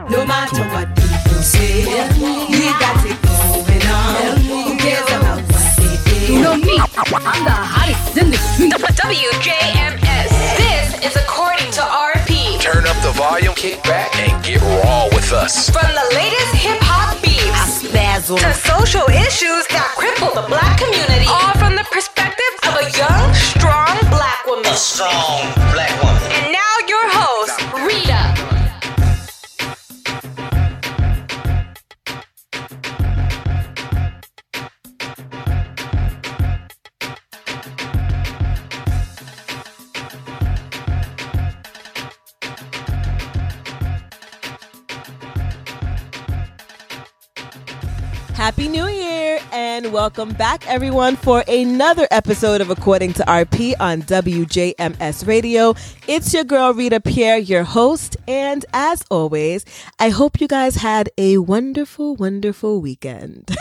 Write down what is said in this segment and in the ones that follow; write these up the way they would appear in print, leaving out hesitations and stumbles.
No matter what people say, we got it going on. Who cares about what they say? You know me, I'm the hottest in the street. WJMS. This is According to RP. Turn up the volume, kick back, and get raw with us. From the latest hip-hop beefs to social issues that cripple the black community, all from the perspective of a young, strong black woman. A strong black woman. And now your host, Rita. Happy New Year and welcome back everyone for another episode of According to RP on WJMS Radio. It's your girl Rita Pierre, your host, and as always, I hope you guys had a wonderful, wonderful weekend.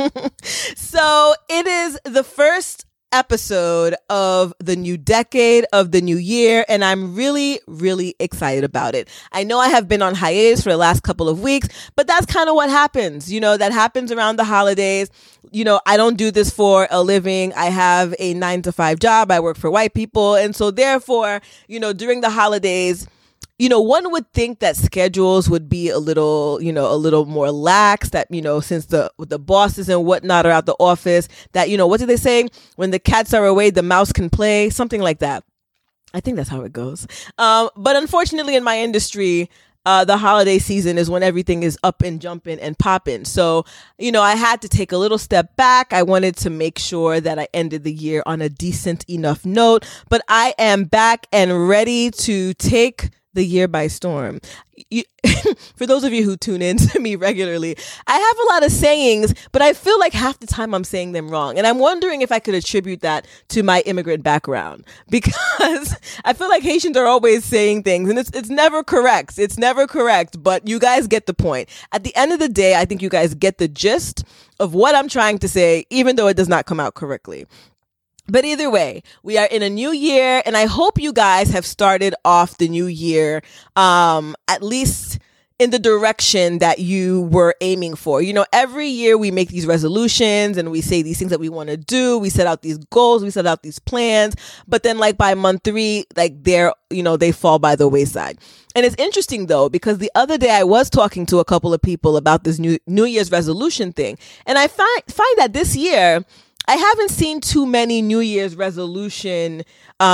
So it is the first episode of the new decade, of the new year, and I'm really, really excited about it. I know I have been on hiatus for the last couple of weeks, but that's kind of what happens. You know, that happens around the holidays. You know, I don't do this for a living. I have a 9-to-5 job. I work for white people. And so therefore, you know, during the holidays, you know, one would think that schedules would be a little more lax, that, you know, since the bosses and whatnot are out the office, that, you know, what do they say? When the cats are away, the mouse can play, something like that. I think that's how it goes. But unfortunately in my industry, the holiday season is when everything is up and jumping and popping. So, you know, I had to take a little step back. I wanted to make sure that I ended the year on a decent enough note, but I am back and ready to take the year by storm. For those of you who tune in to me regularly, I have a lot of sayings, but I feel like half the time I'm saying them wrong. And I'm wondering if I could attribute that to my immigrant background, because I feel like Haitians are always saying things and it's never correct. It's never correct, but you guys get the point. At the end of the day, I think you guys get the gist of what I'm trying to say, even though it does not come out correctly. But either way, we are in a new year, and I hope you guys have started off the new year, at least in the direction that you were aiming for. You know, every year we make these resolutions and we say these things that we want to do. We set out these goals, we set out these plans, but then like by month 3, like they fall by the wayside. And it's interesting though, because the other day I was talking to a couple of people about this New Year's resolution thing. And I find that this year, I haven't seen too many New Year's resolution,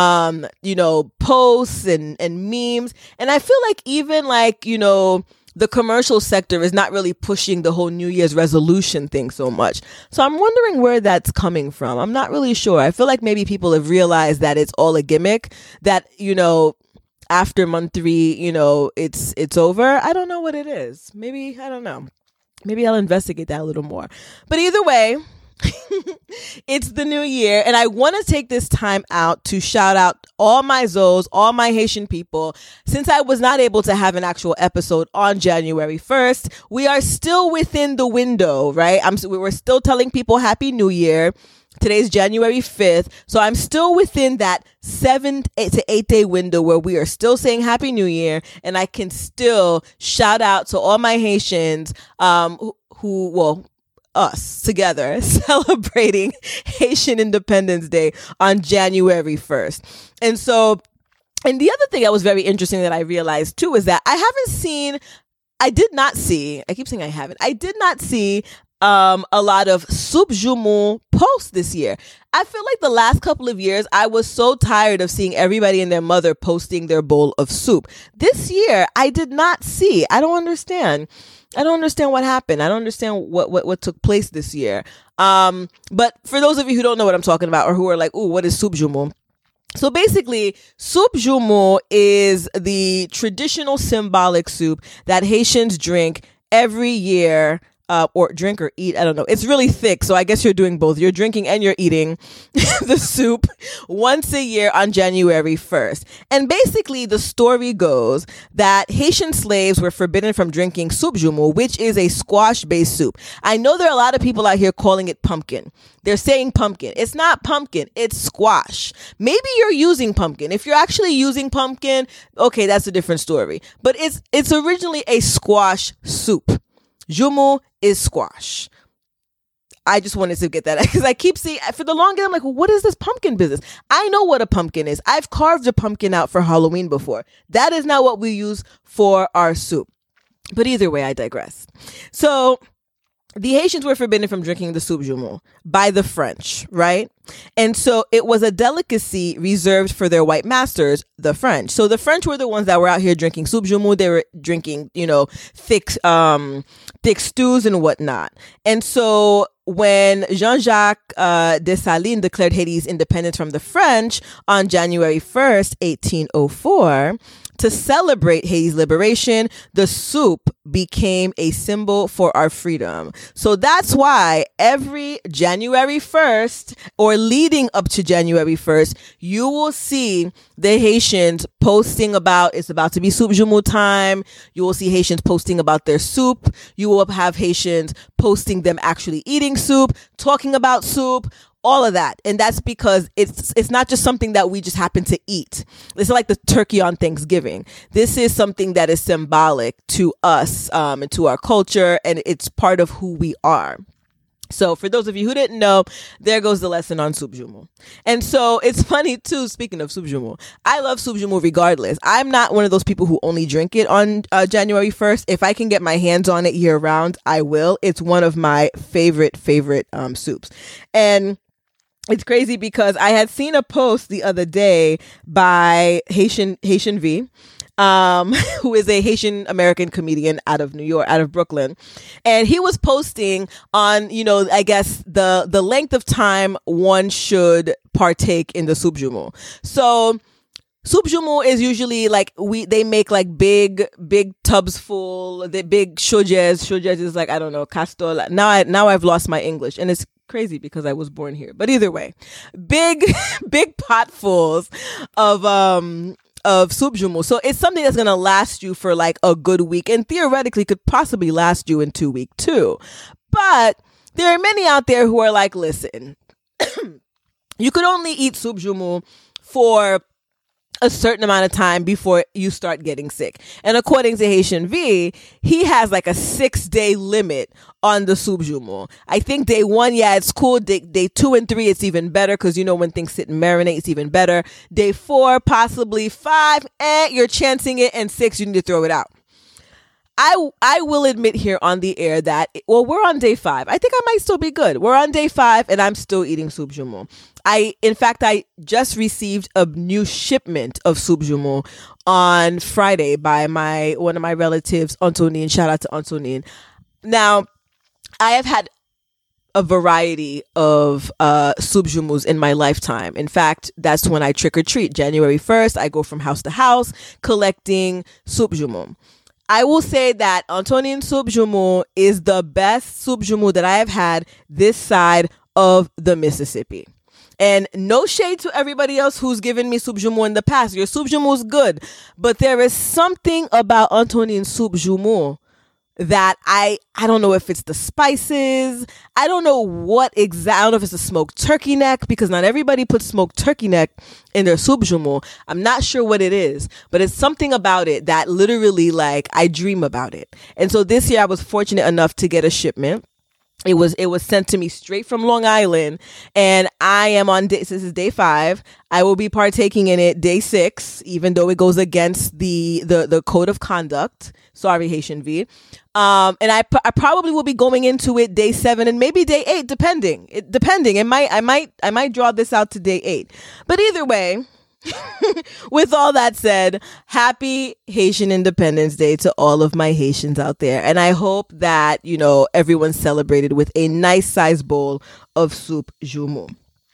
posts and memes. And I feel like even like, you know, the commercial sector is not really pushing the whole New Year's resolution thing so much. So I'm wondering where that's coming from. I'm not really sure. I feel like maybe people have realized that it's all a gimmick, that, you know, after month 3, you know, it's over. I don't know what it is. Maybe, I don't know. Maybe I'll investigate that a little more. But either way, it's the new year, and I want to take this time out to shout out all my Zoes, all my Haitian people. Since I was not able to have an actual episode on January 1st, we are still within the window, right? We're still telling people Happy New Year. Today's January 5th, so I'm still within that 7 to 8 day window where we are still saying Happy New Year, and I can still shout out to all my Haitians us together celebrating Haitian Independence Day on January 1st. And the other thing that was very interesting that I realized too is that I did not see a lot of soup jumeau posts this year. I feel like the last couple of years, I was so tired of seeing everybody and their mother posting their bowl of soup. This year, I did not see. I don't understand what happened. I don't understand what took place this year. But for those of you who don't know what I'm talking about, or who are like, ooh, what is soup jumeau? So basically, soup jumeau is the traditional symbolic soup that Haitians drink every year or drink or eat. I don't know. It's really thick, so I guess you're doing both. You're drinking and you're eating the soup once a year on January 1st. And basically, the story goes that Haitian slaves were forbidden from drinking soup jumu, which is a squash-based soup. I know there are a lot of people out here calling it pumpkin. They're saying pumpkin. It's not pumpkin. It's squash. Maybe you're using pumpkin. If you're actually using pumpkin, okay, that's a different story. But it's originally a squash soup. Jumu is squash. I just wanted to get that because I keep seeing for the longest. I'm like, well, what is this pumpkin business? I know what a pumpkin is. I've carved a pumpkin out for Halloween before. That is not what we use for our soup. But either way, I digress. So the Haitians were forbidden from drinking the soup jumu by the French, right? And so it was a delicacy reserved for their white masters, the French. So the French were the ones that were out here drinking soup jumu. They were drinking, thick stews and whatnot. And so when Jean-Jacques Dessalines declared Haiti's independence from the French on January 1st, 1804, to celebrate Haiti's liberation, the soup became a symbol for our freedom. So that's why every January 1st or leading up to January 1st, you will see the Haitians posting about it's about to be soup jumu time. You will see Haitians posting about their soup. You will have Haitians posting them actually eating soup, talking about soup, all of that. And that's because it's not just something that we just happen to eat. It's like the turkey on Thanksgiving. This is something that is symbolic to us and to our culture, and it's part of who we are. So for those of you who didn't know, there goes the lesson on soup jumu. And so it's funny too, speaking of soup jumu, I love soup jumu regardless. I'm not one of those people who only drink it on January 1st. If I can get my hands on it year round, I will. It's one of my favorite soups. And it's crazy because I had seen a post the other day by Haitian V, who is a Haitian American comedian out of New York, out of Brooklyn. And he was posting on, I guess the length of time one should partake in the soup jumu. So soup jumu is usually like they make like big tubs full, the big shojes. Shojes is like, I don't know, castor. Now I've lost my English, and it's crazy because I was born here. But either way, big potfuls of soup jumu. So it's something that's going to last you for like a good week, and theoretically could possibly last you in 2 weeks too. But there are many out there who are like, listen, you could only eat soup jumu for a certain amount of time before you start getting sick. And according to Haitian V, he has like a 6-day limit on the soup jumu. I think day 1, yeah, it's cool. Day 2 and 3, it's even better because when things sit and marinate, it's even better. Day 4, possibly 5, you're chancing it, and 6, you need to throw it out. I will admit here on the air that, we're on day 5. I think I might still be good. We're on day 5 and I'm still eating soup jumu. In fact, I just received a new shipment of soup jumu on Friday by one of my relatives, Antonin. Shout out to Antonin. Now, I have had a variety of soup jumus in my lifetime. In fact, that's when I trick or treat. January 1st, I go from house to house collecting soup jumu. I will say that Antonin soup jumu is the best soup jumu that I have had this side of the Mississippi. And no shade to everybody else who's given me soup jumu in the past. Your soup jumu is good, but there is something about Antonin soup jumu that I don't know if it's the spices. I don't know I don't know if it's a smoked turkey neck, because not everybody puts smoked turkey neck in their soup jumu. I'm not sure what it is, but it's something about it that literally, like, I dream about it. And so this year I was fortunate enough to get a shipment. It was sent to me straight from Long Island, and I am this is day 5. I will be partaking in it day 6, even though it goes against the code of conduct. Sorry, Haitian V. And I probably will be going into it day 7 and maybe day 8, depending. I might draw this out to day 8. But either way, with all that said, happy Haitian Independence Day to all of my Haitians out there. And I hope that, everyone celebrated with a nice size bowl of soup jumu.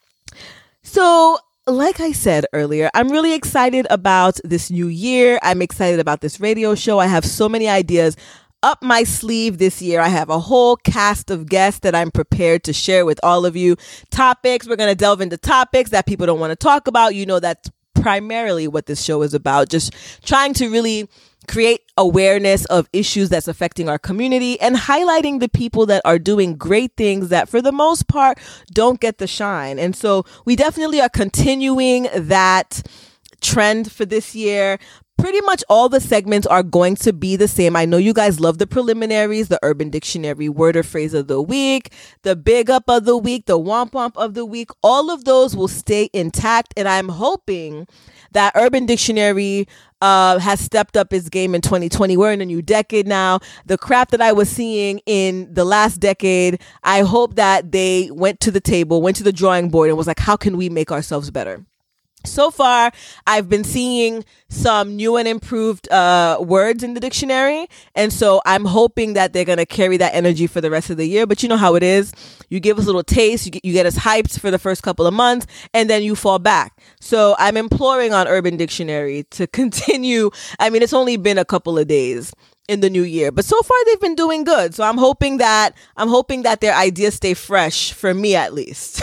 So, like I said earlier, I'm really excited about this new year. I'm excited about this radio show. I have so many ideas up my sleeve this year. I have a whole cast of guests that I'm prepared to share with all of you. Topics, we're going to delve into topics that people don't want to talk about. You know, that's primarily what this show is about, just trying to really create awareness of issues that's affecting our community and highlighting the people that are doing great things that for the most part don't get the shine. And so we definitely are continuing that trend for this year. Pretty much all the segments are going to be the same. I know you guys love the preliminaries, the Urban Dictionary word or phrase of the week, the big up of the week, the womp womp of the week. All of those will stay intact. And I'm hoping that Urban Dictionary has stepped up its game in 2020. We're in a new decade now. The crap that I was seeing in the last decade, I hope that they went to the table, went to the drawing board and was like, how can we make ourselves better? So far, I've been seeing some new and improved words in the dictionary. And so I'm hoping that they're going to carry that energy for the rest of the year. But you know how it is. You give us a little taste. You get us hyped for the first couple of months and then you fall back. So I'm imploring on Urban Dictionary to continue. I mean, it's only been a couple of days in the new year, but so far they've been doing good. So I'm hoping that their ideas stay fresh, for me at least.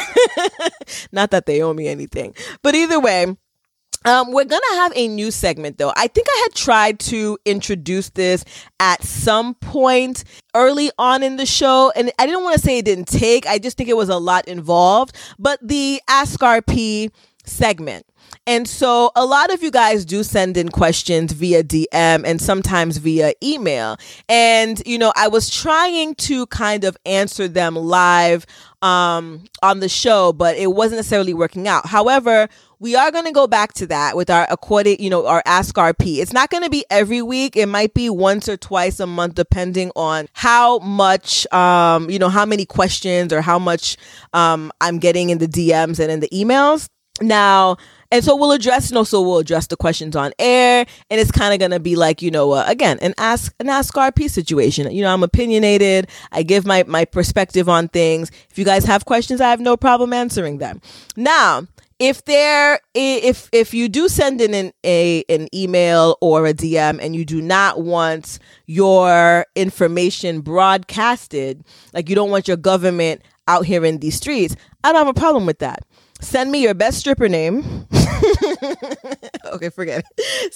Not that they owe me anything, but either way, we're gonna have a new segment though. I think I had tried to introduce this at some point early on in the show, and I didn't want to say it didn't take. I just think it was a lot involved. But the Ask RP segment. And so a lot of you guys do send in questions via DM and sometimes via email. And, you know, I was trying to kind of answer them live on the show, but it wasn't necessarily working out. However, we are going to go back to that with our our Ask RP. It's not going to be every week. It might be once or twice a month, depending on how much, how many questions or how much I'm getting in the DMs and in the emails. Now, and so we'll address the questions on air, and it's kind of going to be like, again, an ask RP situation. I'm opinionated. I give my perspective on things. If you guys have questions, I have no problem answering them. Now, if you do send in an email or a DM and you do not want your information broadcasted, like you don't want your government out here in these streets, I don't have a problem with that. Send me your best stripper name. Okay, forget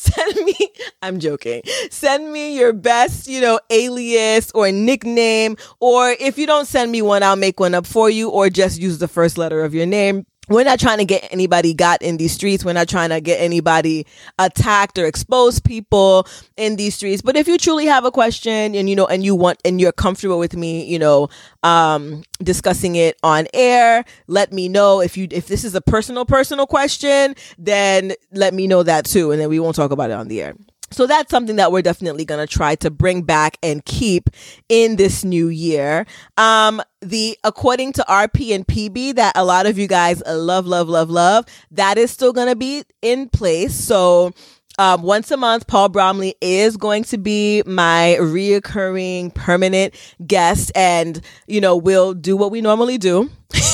it. I'm joking. Send me your best, alias or nickname. Or if you don't send me one, I'll make one up for you, or just use the first letter of your name. We're not trying to get anybody got in these streets. We're not trying to get anybody attacked or expose people in these streets. But if you truly have a question and you're comfortable with me, discussing it on air, let me know. If this is a personal question, then let me know that too. And then we won't talk about it on the air. So that's something that we're definitely going to try to bring back and keep in this new year. The according to RP and PB that a lot of you guys love, that is still going to be in place. So once a month, Paul Bromley is going to be my reoccurring permanent guest, and we'll do what we normally do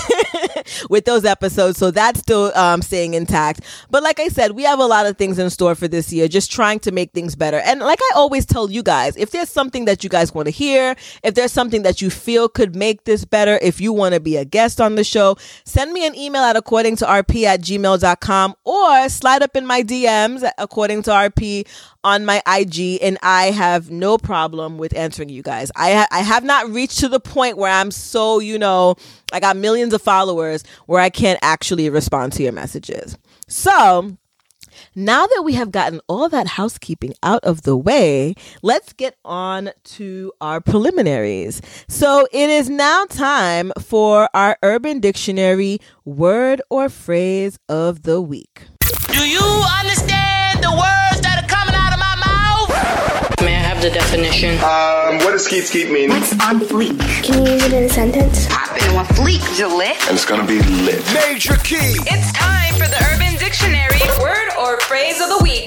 with those episodes. So that's still staying intact. But like I said, we have a lot of things in store for this year, just trying to make things better. And like I always tell you guys, if there's something that you guys want to hear, if there's something that you feel could make this better, if you want to be a guest on the show, send me an email at accordingtorp@gmail.com, or slide up in my DMs at according to RP on my IG, and I have no problem with answering you guys. I have not reached to the point where I'm so, I got millions of followers where I can't actually respond to your messages. So now that we have gotten all that housekeeping out of the way, let's get on to our preliminaries. So it is now time for our Urban Dictionary word or phrase of the week. Do you understand the words that are coming out of my mouth? May I have the definition? What does skeet mean? What's on fleek? Can you use it in a sentence? Popping on fleek, Gillette. And it's gonna be lit. Major key. It's time for the Urban Dictionary word or phrase of the week.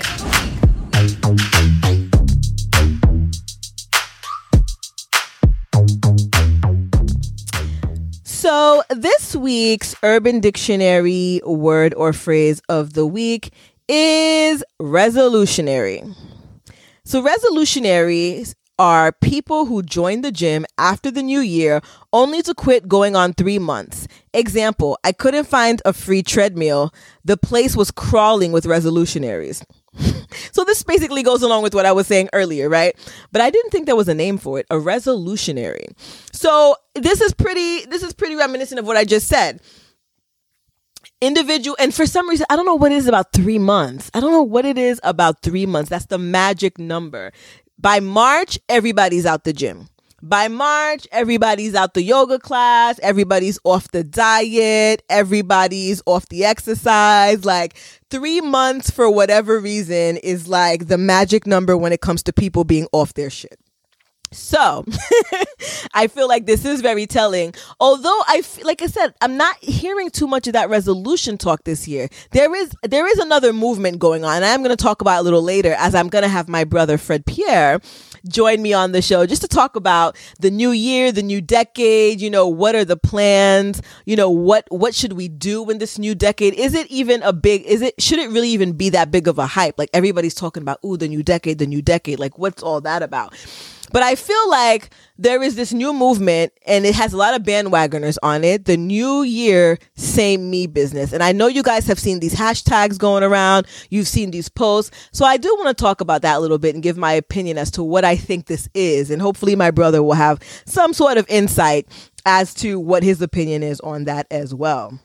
So this week's Urban Dictionary word or phrase of the week is resolutionary. So resolutionary are people who join the gym after the new year only to quit going on 3 months. Example, I couldn't find a free treadmill. The place was crawling with resolutionaries. So this basically goes along with what I was saying earlier, right? But I didn't think there was a name for it, a resolutionary. So this is pretty reminiscent of what I just said. Individual, and for some reason, I don't know what it is about 3 months. I don't know what it is about 3 months. That's the magic number. By March, everybody's out the gym. By March, everybody's out the yoga class. Everybody's off the diet. Everybody's off the exercise. Like 3 months for whatever reason is like the magic number when it comes to people being off their shit. So I feel like this is very telling. Although like I said, I'm not hearing too much of that resolution talk this year. There is another movement going on, and I'm going to talk about it a little later, as I'm going to have my brother Fred Pierre join me on the show just to talk about the new year, the new decade. You know, what are the plans? You know, what should we do in this new decade? Should it really even be that big of a hype? Like everybody's talking about, ooh, the new decade. Like what's all that about? But I feel like there is this new movement, and it has a lot of bandwagoners on it. The new year, same me business. And I know you guys have seen these hashtags going around. You've seen these posts. So I do want to talk about that a little bit and give my opinion as to what I think this is. And hopefully my brother will have some sort of insight as to what his opinion is on that as well.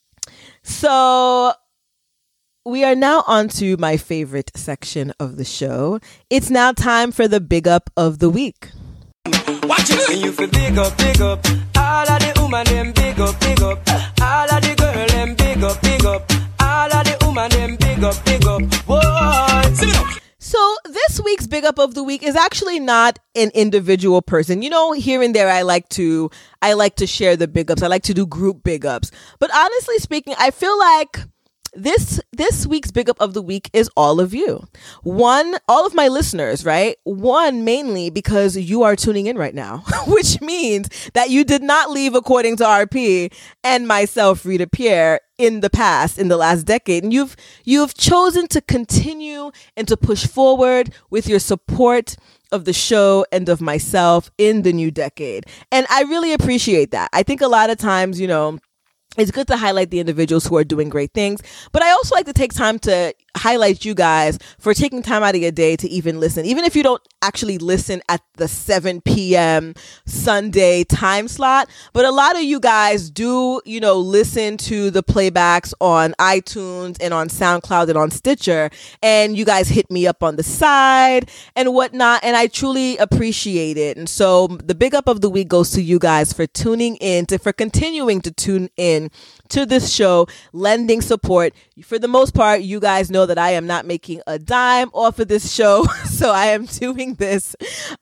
So we are now on to my favorite section of the show. It's now time for the big up of the week. Watch it when you feel big up. All of the woman them big up. All of the girl them big up. All of the woman them big up. Whoa. So this week's big up of the week is actually not an individual person. You know, here and there I like to share the big ups. I like to do group big ups. But honestly speaking, I feel like this week's big up of the week is all of you. All of my listeners, right? One, mainly because you are tuning in right now, which means that you did not leave according to RP and myself, Rita Pierre, in the last decade. And you've chosen to continue and to push forward with your support of the show and of myself in the new decade. And I really appreciate that. I think a lot of times, you know, it's good to highlight the individuals who are doing great things, but I also like to take time to highlight you guys for taking time out of your day to even listen. Even if you don't actually listen at the 7 p.m. Sunday time slot, but a lot of you guys do, you know, listen to the playbacks on iTunes and on SoundCloud and on Stitcher, and you guys hit me up on the side and whatnot, and I truly appreciate it. And so the big up of the week goes to you guys for tuning in, for continuing to tune in to this show, lending support. For the most part, you guys know that I am not making a dime off of this show. So I am doing this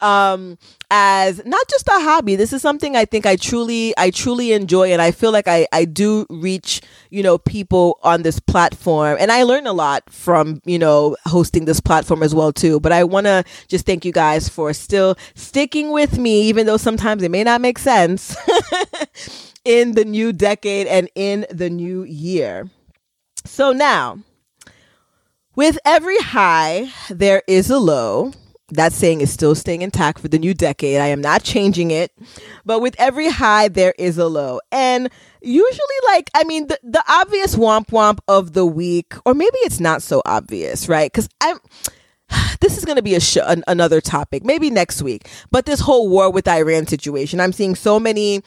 as not just a hobby. This is something I think I truly enjoy, and I feel like I do reach, you know, people on this platform, and I learn a lot from, you know, hosting this platform as well too. But I want to just thank you guys for still sticking with me, even though sometimes it may not make sense in the new decade and in the new year. So now, with every high, there is a low. That saying is still staying intact for the new decade. I am not changing it. But with every high, there is a low. And usually, like, I mean, the obvious womp womp of the week, or maybe it's not so obvious, right? Because this is going to be another topic, maybe next week. But this whole war with Iran situation, I'm seeing so many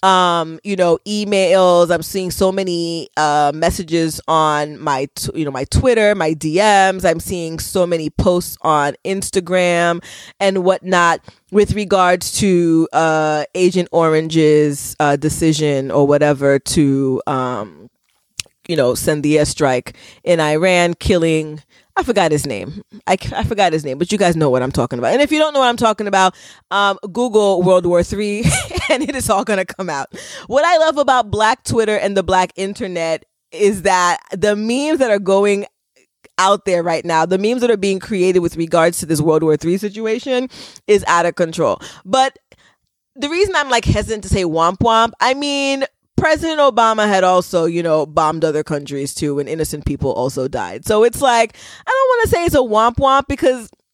emails. I'm seeing so many messages on my Twitter, my DMs. I'm seeing so many posts on Instagram and whatnot with regards to Agent Orange's decision or whatever to send the airstrike in Iran, killing. I forgot his name. I forgot his name, but you guys know what I'm talking about. And if you don't know what I'm talking about, Google World War III and it is all going to come out. What I love about Black Twitter and the Black internet is that the memes that are going out there right now, the memes that are being created with regards to this World War III situation is out of control. But the reason I'm like hesitant to say womp womp, I mean, President Obama had also, bombed other countries too, and innocent people also died. So it's like, I don't want to say it's a womp womp because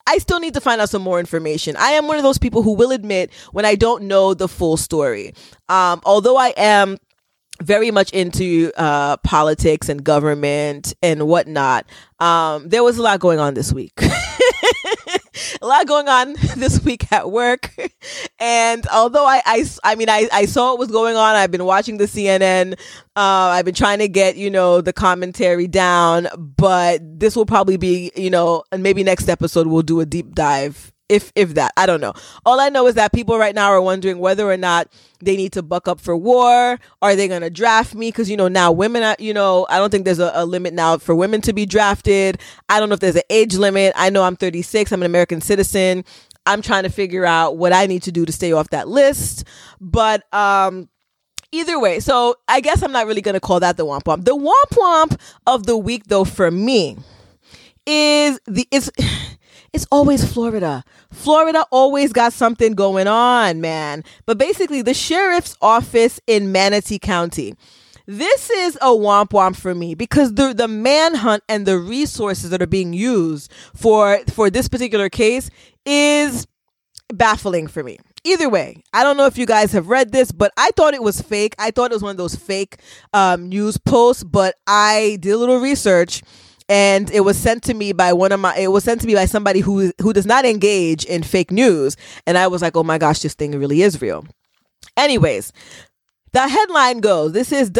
I still need to find out some more information. I am one of those people who will admit when I don't know the full story. Although I am very much into politics and government and whatnot, there was a lot going on this week. A lot going on this week at work. And although I saw what was going on, I've been watching the CNN. I've been trying to get, the commentary down, but this will probably be, and maybe next episode we'll do a deep dive. If that, I don't know. All I know is that people right now are wondering whether or not they need to buck up for war. Are they going to draft me? Because, now women, I don't think there's a limit now for women to be drafted. I don't know if there's an age limit. I know I'm 36. I'm an American citizen. I'm trying to figure out what I need to do to stay off that list. But either way, so I guess I'm not really going to call that the womp womp. The womp womp of the week, though, for me is it's always Florida. Florida always got something going on, man. But basically, the sheriff's office in Manatee County. This is a womp womp for me because the manhunt and the resources that are being used for this particular case is baffling for me. Either way, I don't know if you guys have read this, but I thought it was fake. I thought it was one of those fake news posts, but I did a little research. And it was sent to me by somebody who does not engage in fake news. And I was like, oh my gosh, this thing really is real. Anyways, the headline goes, this is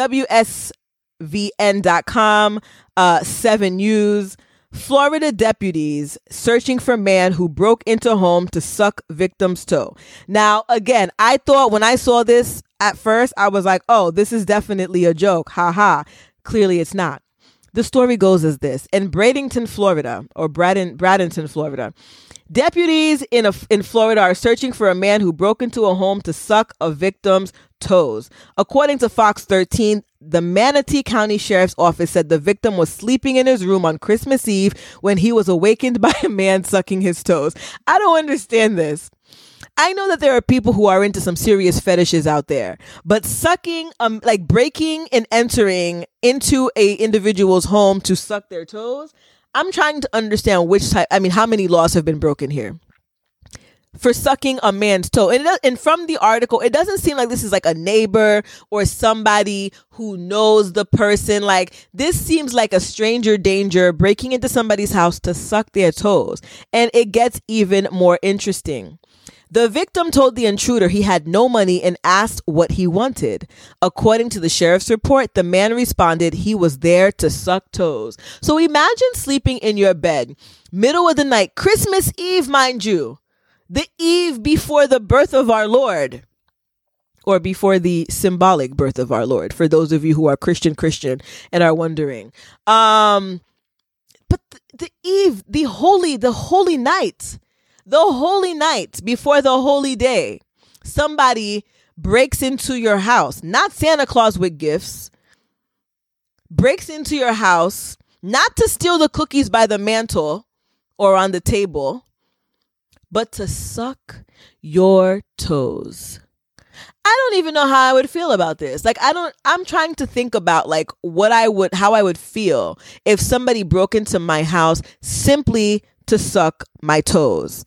WSVN.com, 7 News. Florida deputies searching for man who broke into home to suck victim's toe. Now, again, I thought when I saw this at first, I was like, oh, this is definitely a joke. Ha ha. Clearly it's not. The story goes as this. In Bradenton, Florida, or Bradenton, Florida, deputies in Florida are searching for a man who broke into a home to suck a victim's toes. According to Fox 13, the Manatee County Sheriff's Office said the victim was sleeping in his room on Christmas Eve when he was awakened by a man sucking his toes. I don't understand this. I know that there are people who are into some serious fetishes out there, but sucking, like breaking and entering into a individual's home to suck their toes, I'm trying to understand how many laws have been broken here for sucking a man's toe. And from the article, it doesn't seem like this is like a neighbor or somebody who knows the person. Like, this seems like a stranger danger breaking into somebody's house to suck their toes. And it gets even more interesting. The victim told the intruder he had no money and asked what he wanted. According to the sheriff's report, the man responded he was there to suck toes. So imagine sleeping in your bed, middle of the night, Christmas Eve, mind you, the eve before the birth of our Lord, or before the symbolic birth of our Lord, for those of you who are Christian and are wondering. But the eve, the holy night. The holy night before the holy day, somebody breaks into your house, not Santa Claus with gifts, breaks into your house, not to steal the cookies by the mantle or on the table, but to suck your toes. I don't even know how I would feel about this. Like, I'm trying to think about like how I would feel if somebody broke into my house simply to suck my toes.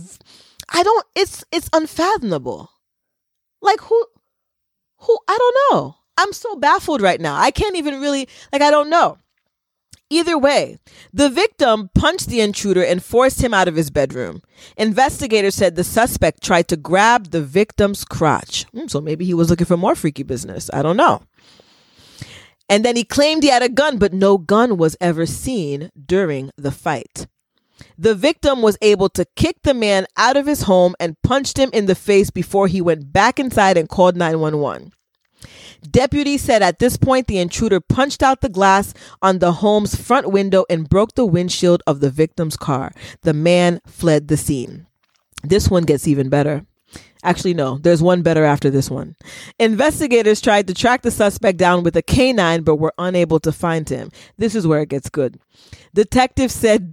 It's unfathomable. Like who, I don't know. I'm so baffled right now. I can't even really, I don't know. Either way, the victim punched the intruder and forced him out of his bedroom. Investigators said the suspect tried to grab the victim's crotch. So maybe he was looking for more freaky business. I don't know. And then he claimed he had a gun, but no gun was ever seen during the fight. The victim was able to kick the man out of his home and punched him in the face before he went back inside and called 911. Deputies said at this point, the intruder punched out the glass on the home's front window and broke the windshield of the victim's car. The man fled the scene. This one gets even better. Actually, no, there's one better after this one. Investigators tried to track the suspect down with a canine, but were unable to find him. This is where it gets good. Detective said,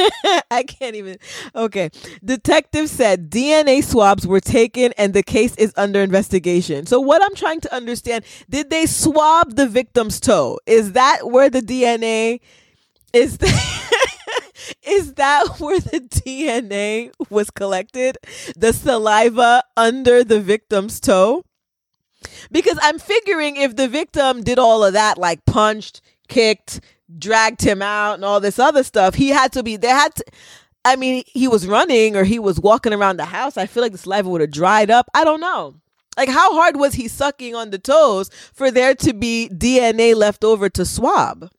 Detective said DNA swabs were taken and the case is under investigation. So what I'm trying to understand, did they swab the victim's toe? Is that where the DNA is? Is that where the DNA was collected? The saliva under the victim's toe? Because I'm figuring if the victim did all of that, like punched, kicked, dragged him out and all this other stuff, he was running or he was walking around the house. I feel like the saliva would have dried up. I don't know. Like, how hard was he sucking on the toes for there to be DNA left over to swab?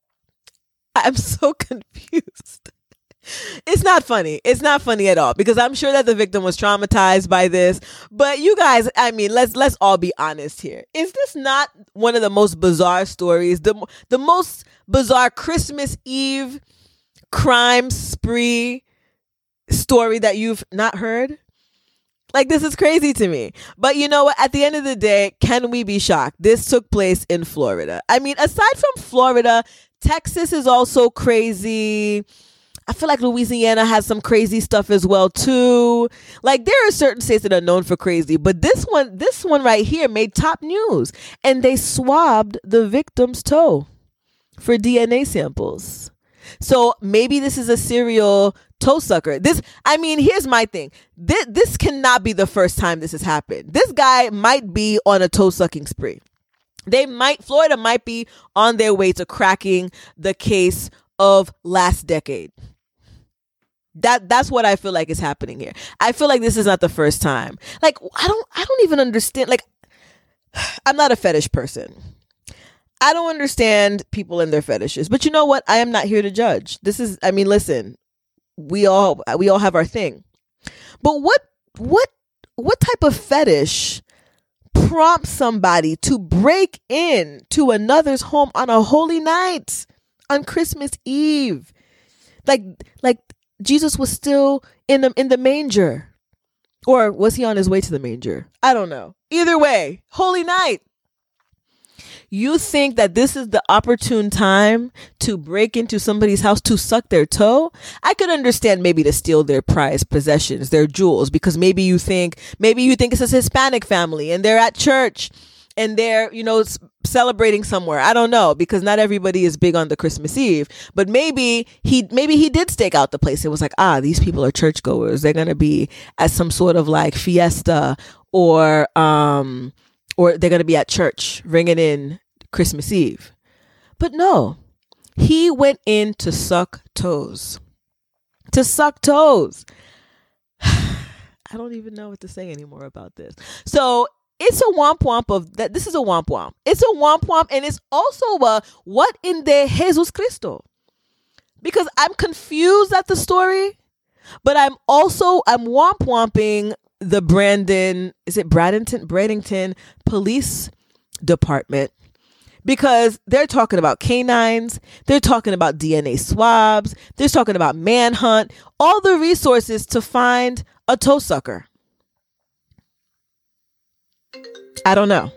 I'm so confused. It's not funny. It's not funny at all, because I'm sure that the victim was traumatized by this. But you guys, I mean, let's all be honest here. Is this not one of the most bizarre stories? The most bizarre Christmas Eve crime spree story that you've not heard? Like, this is crazy to me. But you know what? At the end of the day, can we be shocked? This took place in Florida. I mean, aside from Florida, Texas is also crazy. I feel like Louisiana has some crazy stuff as well too. Like, there are certain states that are known for crazy, but this one right here made top news, and they swabbed the victim's toe for DNA samples. So maybe this is a serial toe sucker. Here's my thing. This cannot be the first time this has happened. This guy might be on a toe sucking spree. Florida might be on their way to cracking the case of last decade. That's what I feel like is happening here. I feel like this is not the first time. Like, I don't even understand. Like, I'm not a fetish person. I don't understand people and their fetishes. But you know what? I am not here to judge. Listen, we all have our thing. But what type of fetish prompts somebody to break in to another's home on a holy night, on Christmas Eve? Like Jesus was still in the manger, or was he on his way to the manger? I don't know. Either way, holy night. You think that this is the opportune time to break into somebody's house to suck their toe? I could understand maybe to steal their prized possessions, their jewels, because maybe you think it's a Hispanic family and they're at church and they're, celebrating somewhere. I don't know, because not everybody is big on the Christmas Eve, but maybe he did stake out the place. It was like, these people are churchgoers. They're going to be at some sort of like fiesta or they're going to be at church ringing in Christmas Eve. But no, he went in to suck toes. To suck toes. I don't even know what to say anymore about this. So it's a womp womp of that. This is a womp womp. It's a womp womp, and it's also a what in the Jesus Cristo? Because I'm confused at the story, but I'm womp womping the Bradenton Police Department, because they're talking about canines, they're talking about DNA swabs, they're talking about manhunt, all the resources to find a toe sucker. I don't know.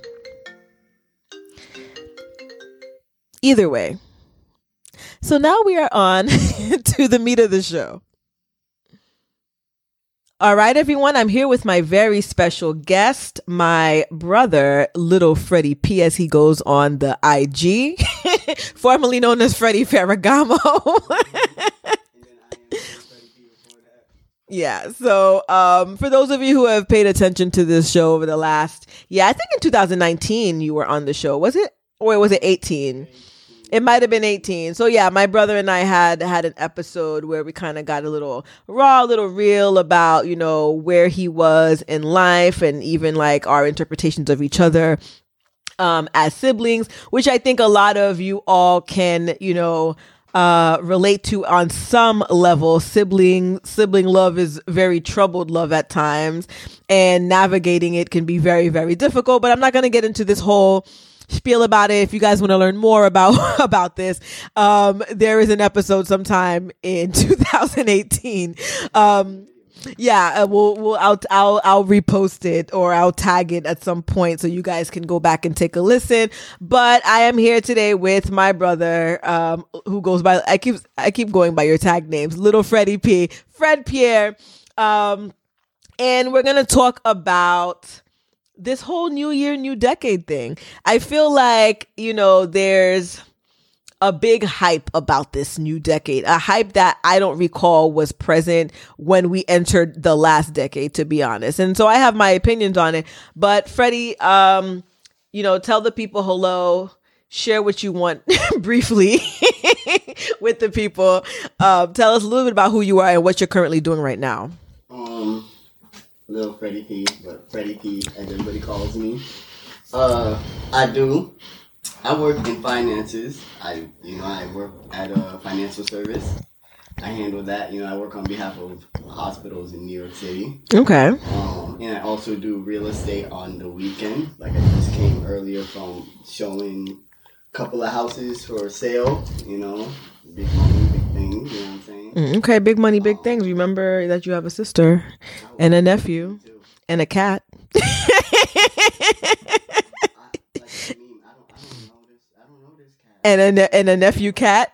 Either way. So now we are on to the meat of the show. All right, everyone, I'm here with my very special guest, my brother, Little Freddie P, as he goes on the IG, formerly known as Freddie Ferragamo. Yeah, so for those of you who have paid attention to this show over the last, I think in 2019 you were on the show, was it? Or was it 18? It might have been 18. So yeah, my brother and I had an episode where we kind of got a little raw, a little real about, where he was in life and even like our interpretations of each other as siblings, which I think a lot of you all can, relate to on some level. Sibling love is very troubled love at times, and navigating it can be very, very difficult. But I'm not going to get into this whole spiel about it. If you guys want to learn more about this, there is an episode sometime in 2018. I'll repost it, or I'll tag it at some point so you guys can go back and take a listen. But I am here today with my brother, who goes by, I keep going by your tag names, Little Freddie P, Fred Pierre. And we're going to talk about this whole new year, new decade thing. I feel like, there's a big hype about this new decade, a hype that I don't recall was present when we entered the last decade, to be honest. And so I have my opinions on it. But Freddie, tell the people hello, share what you want briefly with the people. Tell us a little bit about who you are and what you're currently doing right now. Little Freddie P, but Freddie P as everybody calls me. I work in finances. I work at a financial service. I handle that. I work on behalf of hospitals in New York City. Okay. And I also do real estate on the weekend. Like I just came earlier from showing a couple of houses for sale. Big money, big things. You know what I'm saying? Okay, big money, big things. Remember that you have a sister and a nephew and a cat. And a nephew cat.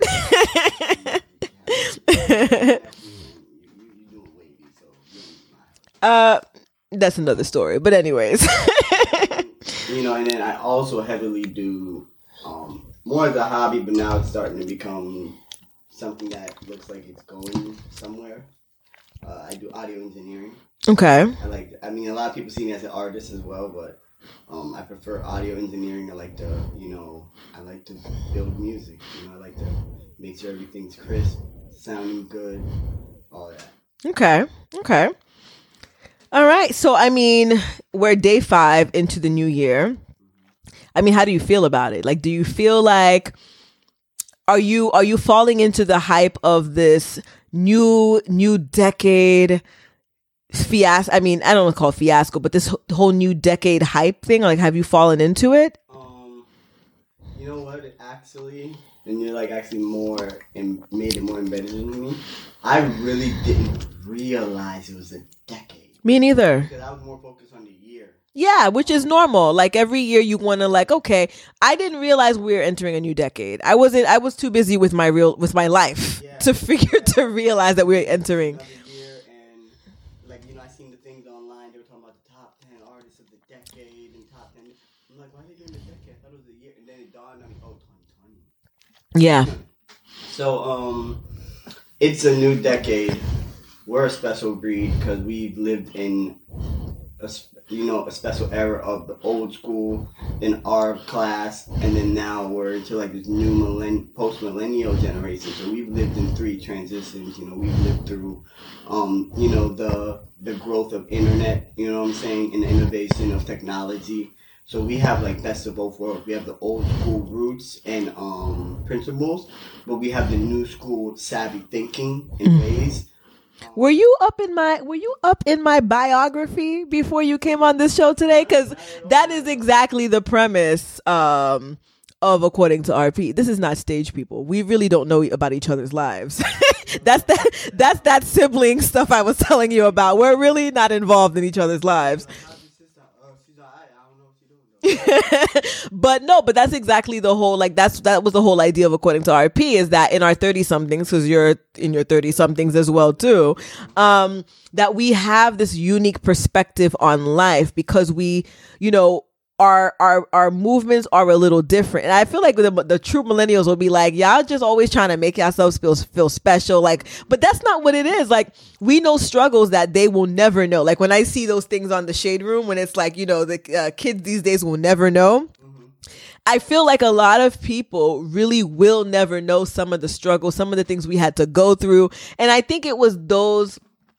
That's another story. But anyways. And then I also heavily do more as a hobby, but now it's starting to become something that looks like it's going somewhere. I do audio engineering. Okay. A lot of people see me as an artist as well, but I prefer audio engineering. I like to build music. I like to make sure everything's crisp, sounding good, all that. Okay. All right. So, we're day 5 into the new year. How do you feel about it? Like, do you feel like, are you falling into the hype of this new decade fiasco? I don't want to call it fiasco, but this whole new decade hype thing, like, have you fallen into it? You know what? Actually, and you're actually more and made it more embedded in me. I really didn't realize it was a decade. Me neither. Because I was more focused on the year. Yeah, which is normal. Like every year you want to okay, I didn't realize we were entering a new decade. I was too busy with my life to realize that we were entering. I seen the things online. They were talking about the top 10 artists of the decade and top 10. I'm like, why are they doing the decade? I thought it was the year. And then it dawned on me, 2020. Yeah. So, it's a new decade. We're a special breed because we've lived in a special era of the old school, then our class, and then now we're into this new post-millennial generation. So we've lived in 3 transitions. We've lived through, the growth of internet, and the innovation of technology. So we have best of both worlds. We have the old school roots and principles, but we have the new school savvy thinking and ways. Were you up in my biography before you came on this show today? Because that is exactly the premise of According to RP. This is not stage people. We really don't know about each other's lives. That's that sibling stuff I was telling you about. We're really not involved in each other's lives. But that's exactly the whole, that was the whole idea of According to RP, is that in our 30-somethings, because you're in your 30-somethings as well too, that we have this unique perspective on life because we, our movements are a little different. And I feel like the true millennials will be like, y'all just always trying to make yourselves feel special. But that's not what it is. We know struggles that they will never know. When I see those things on the Shade Room, when it's the kids these days will never know. I feel like a lot of people really will never know some of the struggles, some of the things we had to go through. And I think it was those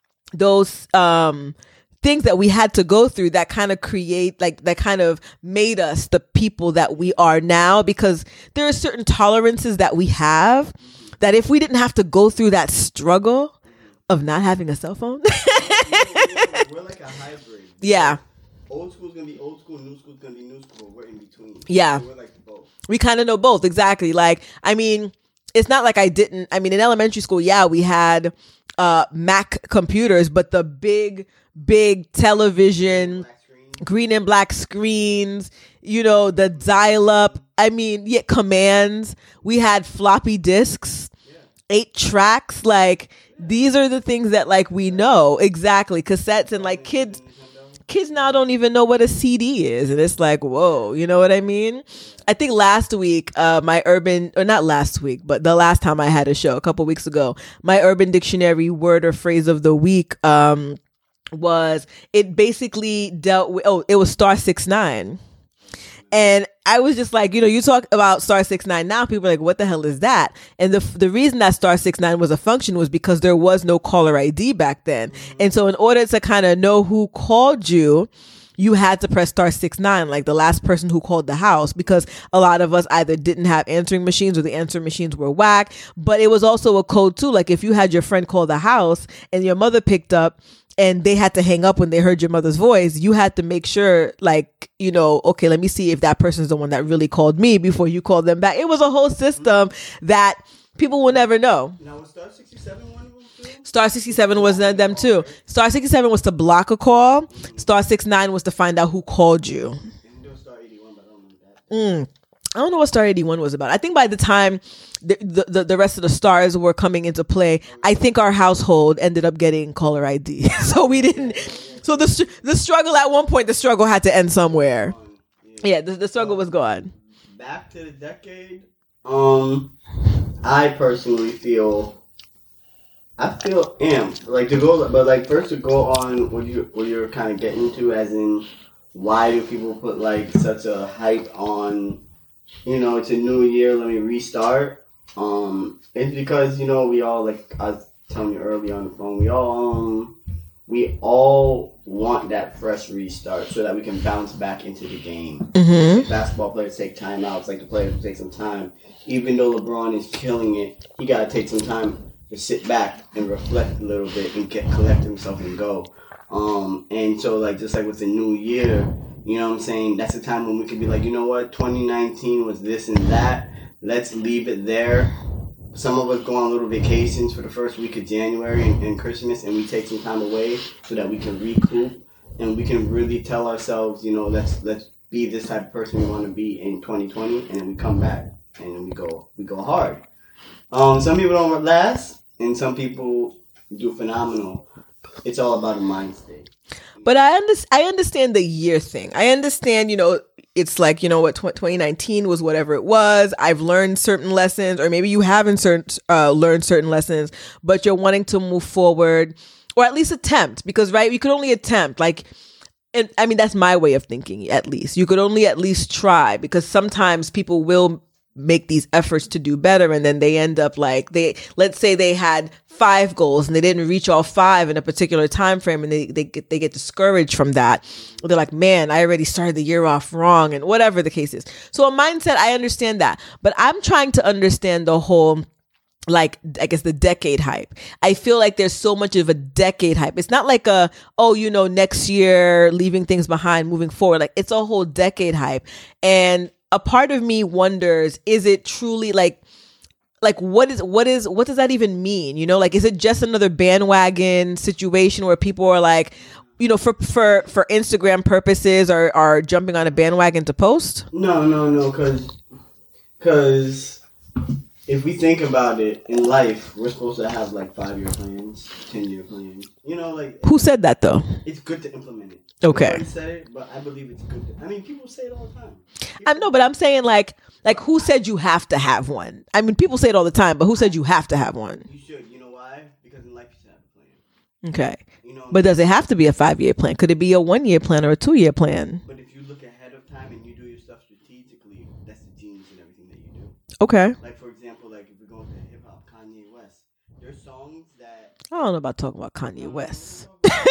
things that we had to go through that kind of that kind of made us the people that we are now, because there are certain tolerances that we have that if we didn't have to go through that struggle of not having a cell phone. We're like a hybrid. Yeah. Old school's going to be old school, new school's going to be new school. We're in between. Yeah. So we're both. We kind of know both. Exactly. It's not like I didn't. In elementary school, we had Mac computers, but the big television, green and black screens, the dial-up, commands. We had floppy disks, 8 tracks. These are the things that we know. Exactly. Cassettes and kids now don't even know what a CD is. And it's like, whoa, you know what I mean? I think last week, not last week, but the last time I had a show a couple weeks ago, my Urban Dictionary word or phrase of the week was, it basically dealt with, it was star 6ix9ine. And I was just like, you talk about star 6ix9ine now, people are like, what the hell is that? And the reason that star 6ix9ine was a function was because there was no caller ID back then. And so in order to kind of know who called you, you had to press star 6ix9ine, like the last person who called the house, because a lot of us either didn't have answering machines or the answering machines were whack. But it was also a code too. Like if you had your friend call the house and your mother picked up, and they had to hang up when they heard your mother's voice, you had to make sure, like, okay, let me see if that person's the one that really called me before you called them back. It was a whole system that people will never know. Now, was Star 67 one of them too? Star 67 was them too. Star 67 was to block a call. Star 6ix9ine was to find out who called you. Star 81, but I don't know that. I don't know what Star 81 was about. I think by the time the rest of the stars were coming into play, I think our household ended up getting caller ID. So we didn't. So the struggle at one point, the struggle had to end somewhere. Yeah, the struggle was gone. Back to the decade. I personally feel amped. Like to go, but like first to go on what you're kind of getting to, as in why do people put like such a hype on? It's a new year, let me restart. It's because, we all, like I was telling you earlier on the phone, we all want that fresh restart so that we can bounce back into the game. Mm-hmm. Basketball players take timeouts, like the players take some time. Even though LeBron is killing it, he got to take some time to sit back and reflect a little bit and collect himself and go. And so, like, just like with the new year, you know what I'm saying? That's the time when we could be like, you know what? 2019 was this and that. Let's leave it there. Some of us go on little vacations for the first week of January and Christmas, and we take some time away so that we can recoup and we can really tell ourselves, let's be this type of person we want to be in 2020, and then we come back and we go hard. Some people don't last, and some people do phenomenal. It's all about a mind state. But I understand the year thing. I understand, it's like, 2019 was whatever it was. I've learned certain lessons, or maybe you haven't learned certain lessons, but you're wanting to move forward, or at least attempt, because, right, you could only attempt, like, and I mean, that's my way of thinking, at least. You could only at least try, because sometimes people will make these efforts to do better, and then they end up like, let's say they had 5 goals and they didn't reach all 5 in a particular time frame, and they get discouraged from that. They're like, man, I already started the year off wrong, and whatever the case is. So a mindset, I understand that, but I'm trying to understand the whole, like, I guess the decade hype. I feel like there's so much of a decade hype. It's not like next year, leaving things behind, moving forward. Like, it's a whole decade hype. And a part of me wonders, is it truly like what does that even mean? Like, is it just another bandwagon situation where people are like, for Instagram purposes are jumping on a bandwagon to post? No, because if we think about it, in life, we're supposed to have like 5-year plans, 10-year plans. Who said that though? It's good to implement it. Okay. I said it, but I believe it's good. People say it all the time. I know, but I'm saying like who said you have to have one? I mean, people say it all the time, but who said you have to have one? You should. You know why? Because in life you should have a plan. Okay. But does it have to be a 5-year plan? Could it be a 1-year plan or a 2-year plan? But if you look ahead of time and you do your stuff strategically, that's the genius in everything that you do. Okay. Like, for example, like if we're going to hip hop, Kanye West, there's songs that I don't know about talking about Kanye West.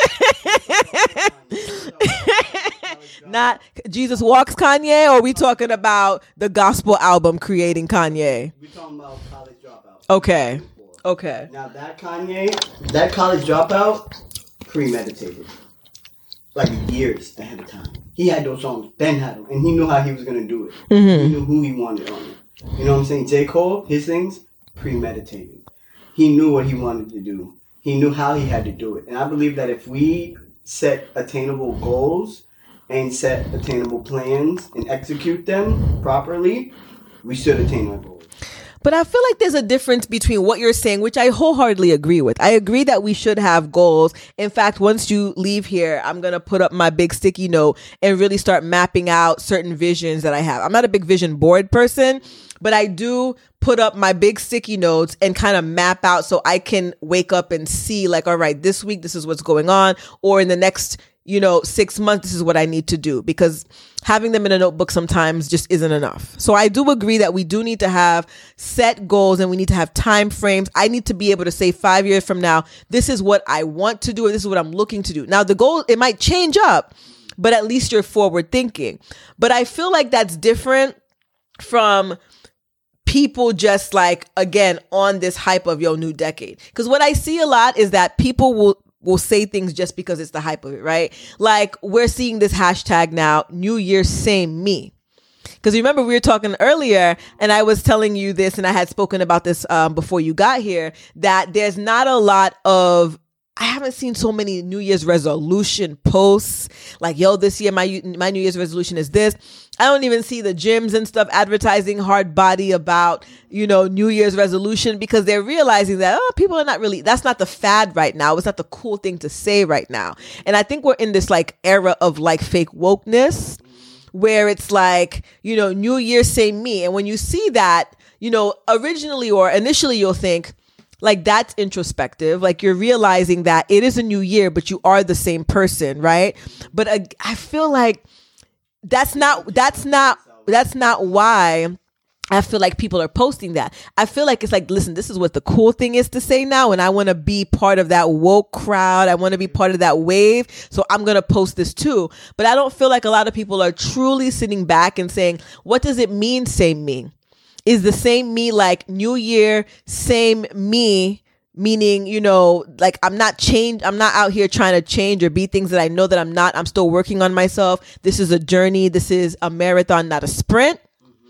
Not Jesus Walks Kanye, or are we talking about the gospel album Creating Kanye? We're talking about College Dropout. Okay. Now that College Dropout, premeditated. Like years ahead of time. He had those songs, Ben had them, and he knew how he was going to do it. Mm-hmm. He knew who he wanted on it. You know what I'm saying? J. Cole, his things, premeditated. He knew what he wanted to do. He knew how he had to do it. And I believe that if we set attainable goals and set attainable plans and execute them properly, we should attain our goals. But I feel like there's a difference between what you're saying, which I wholeheartedly agree with. I agree that we should have goals. In fact, once you leave here, I'm going to put up my big sticky note and really start mapping out certain visions that I have. I'm not a big vision board person, but I do put up my big sticky notes and kind of map out so I can wake up and see like, all right, this week, this is what's going on. Or in the next 6 months, this is what I need to do, because having them in a notebook sometimes just isn't enough. So I do agree that we do need to have set goals and we need to have time frames. I need to be able to say 5 years from now, this is what I want to do, or this is what I'm looking to do. Now the goal, it might change up, but at least you're forward thinking. But I feel like that's different from people just like, again, on this hype of new decade. Because what I see a lot is that people will say things just because it's the hype of it, right? Like we're seeing this hashtag now, New Year Same Me. Because remember we were talking earlier and I was telling you this, and I had spoken about this before you got here, that there's not a lot of, I haven't seen so many New Year's resolution posts like, this year my New Year's resolution is this. I don't even see the gyms and stuff advertising hard body about, New Year's resolution, because they're realizing that, people are not really, that's not the fad right now. It's not the cool thing to say right now. And I think we're in this like era of like fake wokeness where it's like, New Year Same Me. And when you see that, originally or initially you'll think, like that's introspective. Like you're realizing that it is a new year, but you are the same person, right? But I feel like that's not why I feel like people are posting that. I feel like it's like, listen, this is what the cool thing is to say now, and I want to be part of that woke crowd. I want to be part of that wave, so I'm going to post this too. But I don't feel like a lot of people are truly sitting back and saying, what does it mean, same me? Is the same me like New Year, same me, meaning, like I'm not out here trying to change or be things that I know that I'm not. I'm still working on myself. This is a journey. This is a marathon, not a sprint.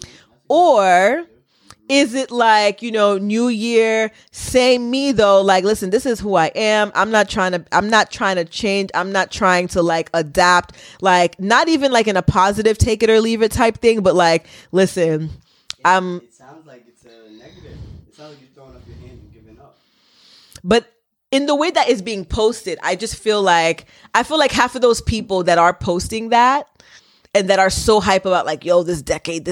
Or is it like, New Year, same me though? Like, listen, this is who I am. I'm not trying to change. I'm not trying to like adapt, like not even like in a positive take it or leave it type thing, but like, listen, it sounds like it's a negative. It sounds like you're throwing up your hands and giving up. But in the way that it's being posted, I feel like half of those people that are posting that and that are so hype about like, this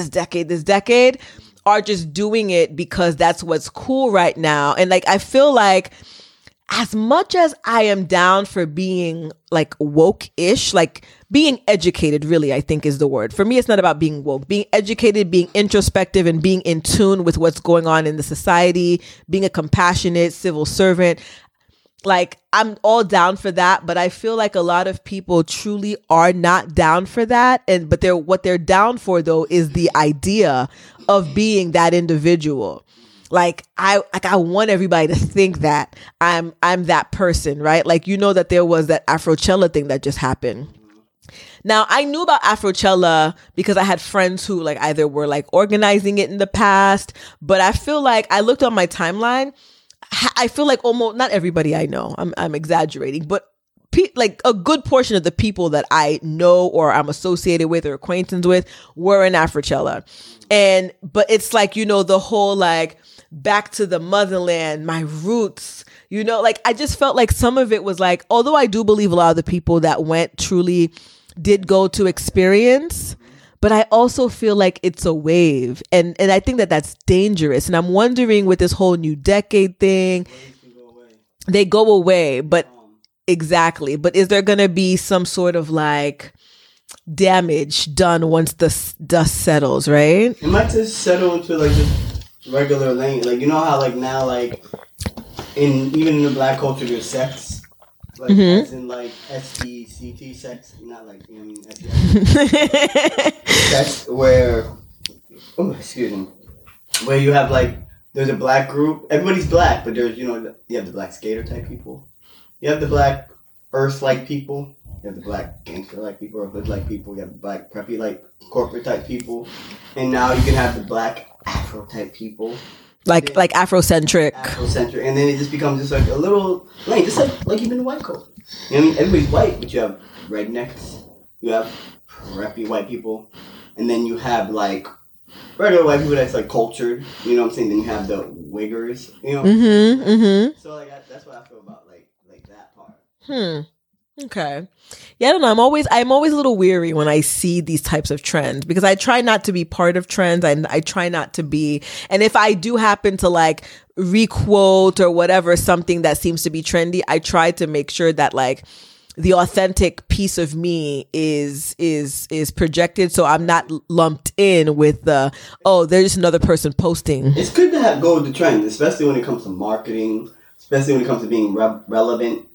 decade are just doing it because that's what's cool right now. And like, I feel like as much as I am down for being like woke-ish, like being educated really, I think is the word. For me, it's not about being woke. Being educated, being introspective, and being in tune with what's going on in the society, being a compassionate civil servant. Like, I'm all down for that, but I feel like a lot of people truly are not down for that. But what they're down for though is the idea of being that individual. Like I want everybody to think that I'm that person, right? Like, that there was that Afrochella thing that just happened. Now, I knew about Afrochella because I had friends who like either were like organizing it in the past, but I feel like I looked on my timeline. I feel like almost not everybody I know, I'm exaggerating, but like a good portion of the people that I know or I'm associated with or acquaintance with were in Afrochella. But it's like, the whole like back to the motherland, my roots, like I just felt like some of it was like, although I do believe a lot of the people that went truly did go to experience, but I also feel like it's a wave. And I think that that's dangerous. And I'm wondering with this whole new decade thing, they go away, but exactly. But is there going to be some sort of like damage done once the dust settles, right? It might just settle into like just regular lane. Like, how like now, like even in the black culture, there's sex. Like, as in, like, STCT sex, not like, sex where, where you have, like, there's a black group. Everybody's black, but there's, you have the black skater type people. You have the black earth-like people. You have the black gangster-like people or hood-like people. You have the black preppy-like corporate-type people. And now you can have the black Afro-type people. Like Afrocentric. And then it just becomes just like a little lane, just like even the white culture. You know what I mean? Everybody's white, but you have rednecks, you have preppy white people, and then you have like regular white people that's like cultured, you know what I'm saying? Then you have the wiggers, you know. So like that's what I feel about like that part. Okay. Yeah, I don't know. I'm always a little weary when I see these types of trends because I try not to be part of trends. I try not to be, and if I do happen to like requote or whatever something that seems to be trendy, I try to make sure that like the authentic piece of me is projected, so I'm not lumped in with the there's just another person posting. It's good to go with the trend, especially when it comes to marketing, especially when it comes to being relevant.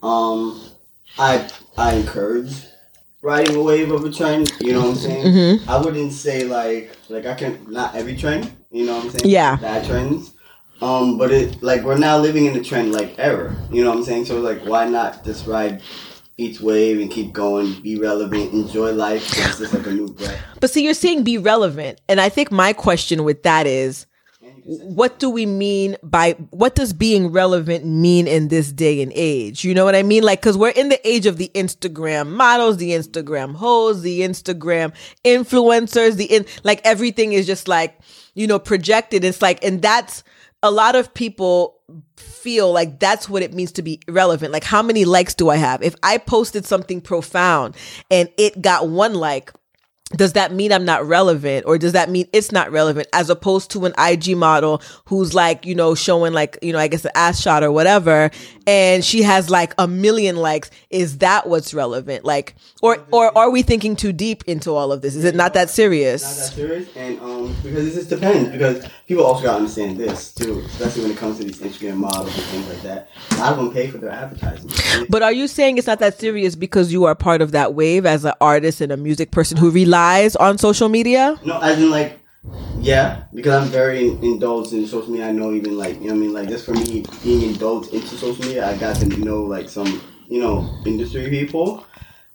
I encourage riding a wave of a trend. You know what I'm saying? I wouldn't say like I can not every trend. You know what I'm saying? Yeah. Bad trends. But it like we're now living in the trend like era. You know what I'm saying? So like why not just ride each wave and keep going, be relevant, enjoy life. It's just like a new breath. But see, you're saying be relevant, and I think my question with that is, what do we mean by, what does being relevant mean in this day and age? You know what I mean? Like, because we're in the age of the Instagram models, the Instagram hoes, the Instagram influencers, like everything is just like, you know, projected. It's like, and that's, a lot of people feel like that's what it means to be relevant. Like, how many likes do I have? If I posted something profound and it got 1 like, does that mean I'm not relevant, or does that mean it's not relevant, as opposed to an IG model who's like, you know, showing like, you know, I guess an ass shot or whatever, and she has like 1 million likes? Is that what's relevant? Like, or are we thinking too deep into all of this? Is it not that serious? Not that serious, and because it just depends. Because people also gotta understand this too, especially when it comes to these Instagram models and things like that. A lot of them pay for their advertising. But are you saying it's not that serious because you are part of that wave as an artist and a music person who relies on social media? No, as in like, yeah, because I'm very indulged in social media. I know even like, you know what I mean, like just for me being indulged into social media, I got to know like some, you know, industry people.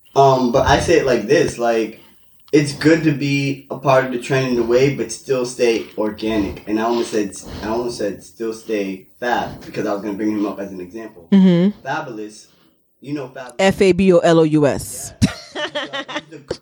But I say it like this, like, it's good to be a part of the trend in the wave, but still stay organic. And I almost said still stay fab, because I was gonna bring him up as an example. Fabulous, you know, Fabulous. Fabolous. Yeah. He's the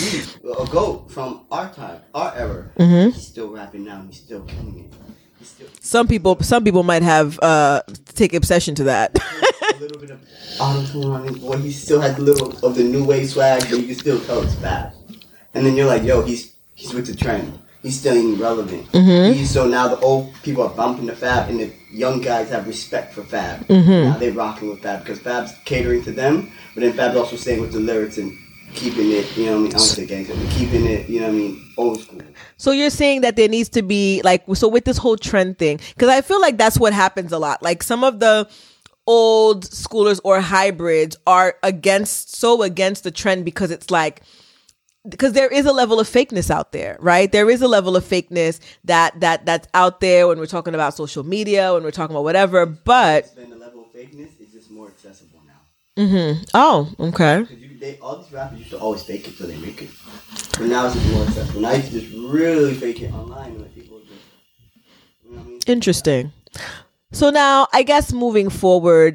OG, a GOAT from our time, our era. He's still rapping now. He's still killing it. Some people might have take obsession to that. A little bit of auto-tune on his voice. He still has a little of the new wave swag, but you can still tell it's fab. And then you're like, yo, he's with the trend. He's still even relevant. So now the old people are bumping the fab, and the young guys have respect for fab. Now they're rocking with fab because fab's catering to them, but then fab's also staying with the lyrics and keeping it, you know what I mean? I don't say gangster, but keeping it, you know what I mean, old school. So you're saying that there needs to be like, so with this whole trend thing, because I feel like that's what happens a lot. Like some of the old schoolers or hybrids are against the trend because it's like, because there is a level of fakeness out there, right? There is a level of fakeness that's out there when we're talking about social media, when we're talking about whatever, but the level of fakeness is just more accessible now. Oh, okay. All these rappers used to always fake it till they make it. But now it's just more accessible. Now you can just really fake it online and let people just, you know what I mean? Interesting. So now, I guess moving forward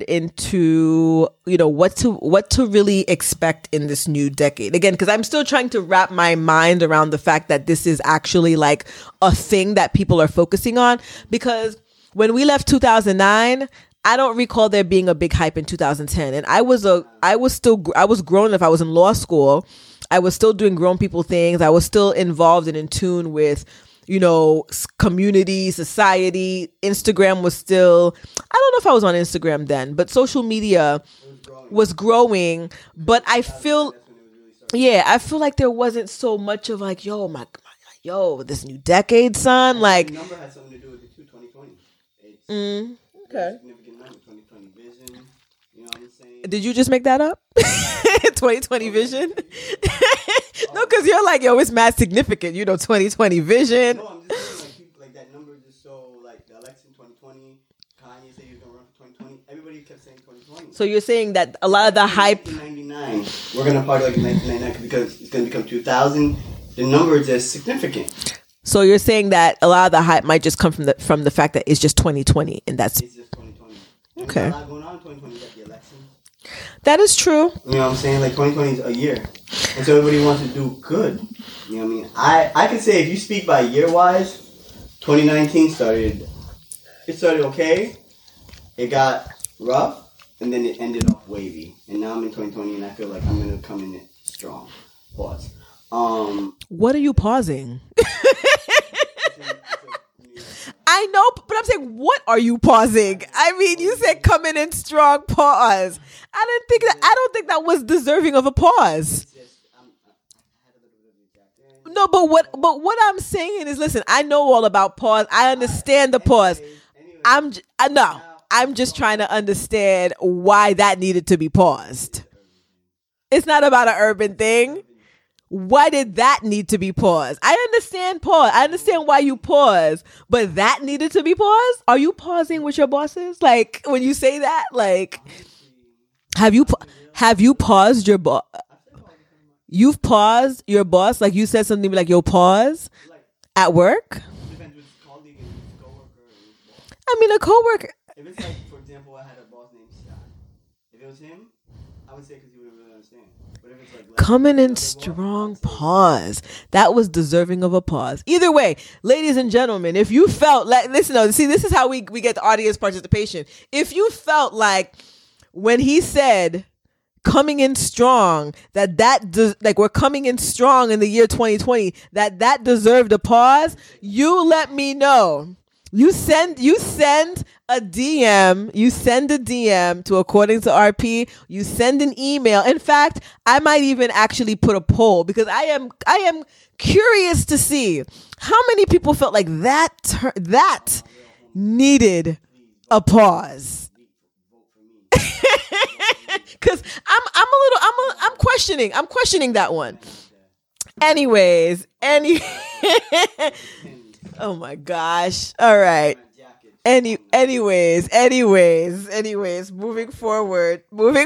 into, you know, what to really expect in this new decade. Again, because I'm still trying to wrap my mind around the fact that this is actually like a thing that people are focusing on. Because when we left 2009, I don't recall there being a big hype in 2010. And I was grown. If I was in law school, I was still doing grown people things. I was still involved and in tune with, you know, community, society. Instagram was still, I don't know if I was on Instagram then, but social media was growing. But I feel like there wasn't so much of like, yo, this new decade, son. Like, the number has something to do with it too, 2020. Okay. Significant number, 2020 vision. You know what I'm saying? Did you just make that up? 2020 vision? No, because you're like, yo, it's mad significant. You know, 2020 vision. No, I'm just saying, like, people, like, that number just so, like, the election 2020, Kanye said he was going to run for 2020. Everybody kept saying 2020. So you're saying that a lot of the hype... 1999. We're going to party like 1999 because it's going to become 2000. The number is just significant. So you're saying that a lot of the hype might just come from the fact that it's just 2020, and that's... It's just 2020. Okay. There's a lot going on in 2020. You got the election. That is true. You know what I'm saying? Like 2020 is a year. And so everybody wants to do good. You know what I mean? I can say if you speak by year-wise, 2019 started okay. It got rough. And then it ended off wavy. And now I'm in 2020 and I feel like I'm going to come in it strong. Pause. What are you pausing? I know, but I'm saying, what are you pausing? I mean, you said coming in strong, pause. I don't think that was deserving of a pause. No, but what I'm saying is, listen, I know all about pause. I understand the pause. I'm just trying to understand why that needed to be paused. It's not about an urban thing. Why did that need to be paused? I understand pause. I understand why you pause, but that needed to be paused? Are you pausing with your bosses? Like, when you say that, like, have you paused your boss? You've paused your boss? Like, you said something like, yo, pause at work? I mean, a coworker. If it's like, for example, I had a boss named Scott. If it was him, I would say because he wouldn't really understand. But if it's like coming in strong, pause. That was deserving of a pause. Either way, ladies and gentlemen, if you felt like, listen, see, this is how we get the audience participation. If you felt like when he said coming in strong, like we're coming in strong in the year 2020, that deserved a pause, you let me know. You send a DM to According to RP. You send an email. In fact, I might even actually put a poll because I am curious to see how many people felt like that needed a pause. Because I'm questioning that one. Anyways, oh my gosh. All right. Anyways, moving forward.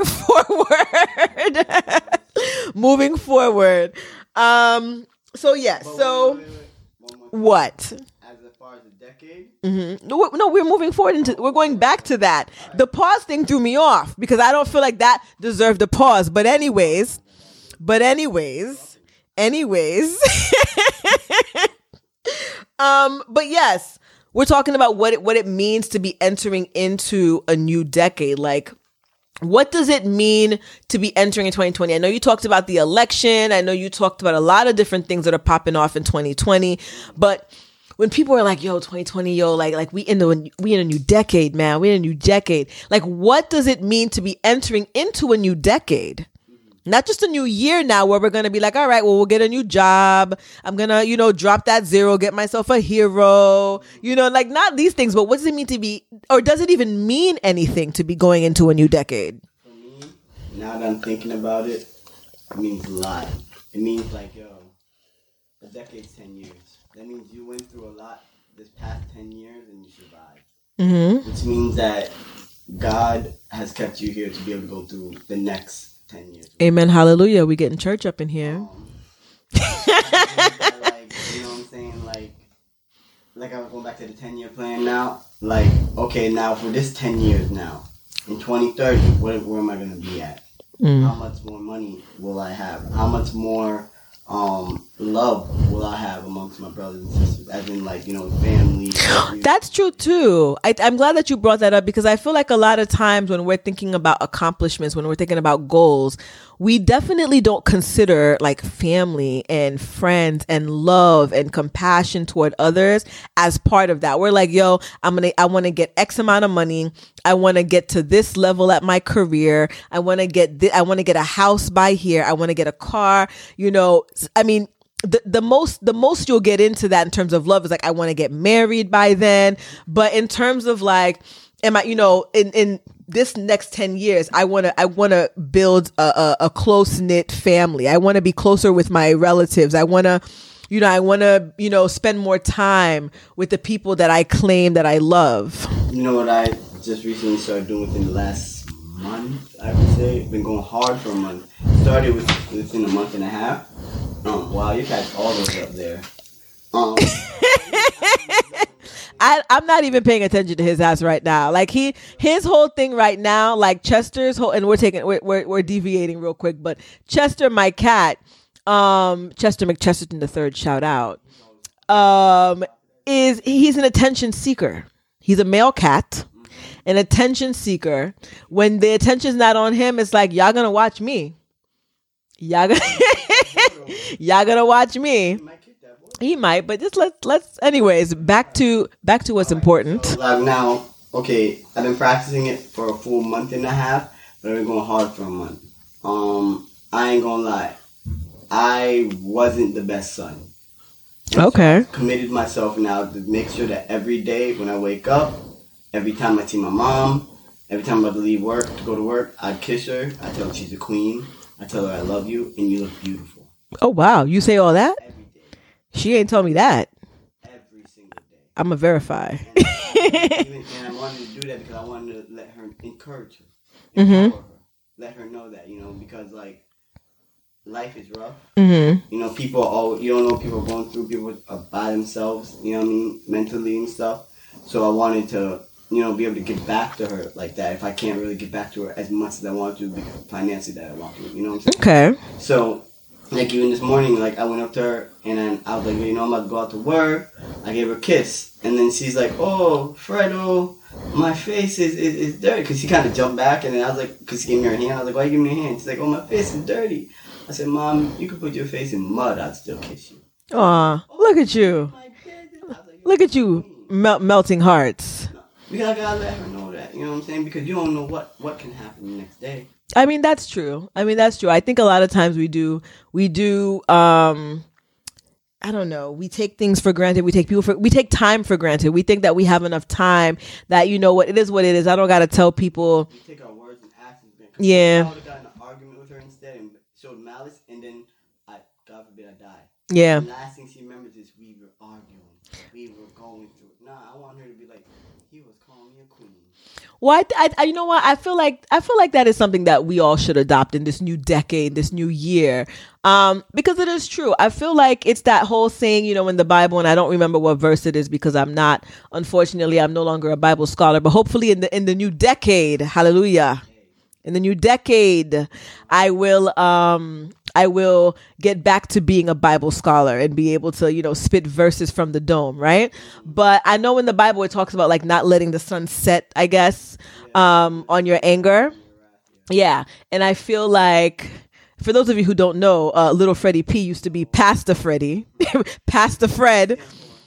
So yes. So what? As far as a decade? Mm-hmm. No, we're moving forward we're going back to that. The pause thing threw me off because I don't feel like that deserved a pause. But anyways. But yes, we're talking about what it means to be entering into a new decade. Like, what does it mean to be entering in 2020? I know you talked about the election. I know you talked about a lot of different things that are popping off in 2020. But when people are like, yo, 2020, yo, like we in a new decade, man. We in a new decade. Like, what does it mean to be entering into a new decade? Not just a new year now where we're going to be like, all right, well, we'll get a new job. I'm going to, drop that zero, get myself a hero, like not these things, but what does it mean to be, or does it even mean anything to be going into a new decade? For me, now that I'm thinking about it, it means a lot. It means like, yo, a decade's 10 years. That means you went through a lot this past 10 years and you survived. Mm-hmm. Which means that God has kept you here to be able to go through the next 10 years. Amen. Hallelujah. We getting church up in here. Like, you know what I'm saying? Like I'm going back to the 10-year plan now. Like, okay, now for this 10 years now, in 2030, where am I going to be at? How much more money will I have? How much more love will I have amongst my brothers and sisters? As in, like, family. That's true too. I'm glad that you brought that up because I feel like a lot of times when we're thinking about accomplishments, when we're thinking about goals, we definitely don't consider like family and friends and love and compassion toward others as part of that. We're like, yo, I want to get X amount of money. I want to get to this level at my career. I want to get a house by here. I want to get a car. I mean, the most you'll get into that in terms of love is like, I want to get married by then. But in terms of like, am I, in this next 10 years, I want to build a close knit family. I want to be closer with my relatives. I want to, spend more time with the people that I claim that I love. You know what I just recently started doing within the last month, I would say. Been going hard for a month. Started within a month and a half. Wow, you catch all those up there. I'm not even paying attention to his ass right now. Like his whole thing right now, like Chester's whole, and we're deviating real quick, but Chester, my cat, Chester McChesterton III, shout out, he's an attention seeker. He's a male cat, an attention seeker. When the attention's not on him, it's like, y'all gonna watch me. Y'all gonna watch me. He might, but just let's anyways, back to what's important. So, now, okay, I've been practicing it for a full month and a half, but I've been going hard for a month. I ain't gonna lie. I wasn't the best son. And okay. So I committed myself now to make sure that every day when I wake up, every time I see my mom, every time I leave work to go to work, I kiss her. I tell her she's a queen. I tell her I love you and you look beautiful. Oh wow, you say all that? Every day. She ain't told me that. Every single day. I'ma verify. And I wanted to do that because I wanted to let her encourage her, empower her, let her know that, because like life is rough. People you don't know what people are going through. People are by themselves. You know what I mean, mentally and stuff. So I wanted to, be able to give back to her like that. If I can't really give back to her as much as I want to, because financially that I want to. You know what I'm saying? Okay. So, like even this morning, like I went up to her and then I was like, I'm about to go out to work. I gave her a kiss, and then she's like, "Oh, Fredo, my face is dirty," because she kind of jumped back, and then I was like, because she gave me her hand, I was like, "Why you give me a hand?" She's like, "Oh, my face is dirty." I said, "Mom, you could put your face in mud, I'd still kiss you." Aw, look at you. Look at you melting hearts. Because I gotta let her know that, you know what I'm saying? Because you don't know what can happen the next day. I mean, that's true. I think a lot of times we do, I don't know, we take things for granted. We take time for granted. We think that we have enough time that, what, it is what it is. I don't got to tell people. We take our words and actions. Yeah. I would have gotten an argument with her instead and showed malice, and then, God forbid, I die. Yeah. The last thing she remembers is we were arguing. We were going through it. Nah, I want her to be like, he was calling me a queen. Well, I you know what? I feel like that is something that we all should adopt in this new decade, this new year, because it is true. I feel like it's that whole saying, in the Bible, and I don't remember what verse it is because unfortunately, I'm no longer a Bible scholar. But hopefully, in the new decade, hallelujah, in the new decade, I will get back to being a Bible scholar and be able to, spit verses from the dome, right? But I know in the Bible it talks about like not letting the sun set, I guess, on your anger. Yeah. And I feel like, for those of you who don't know, Little Freddie P used to be Pastor Freddie, Pastor Fred.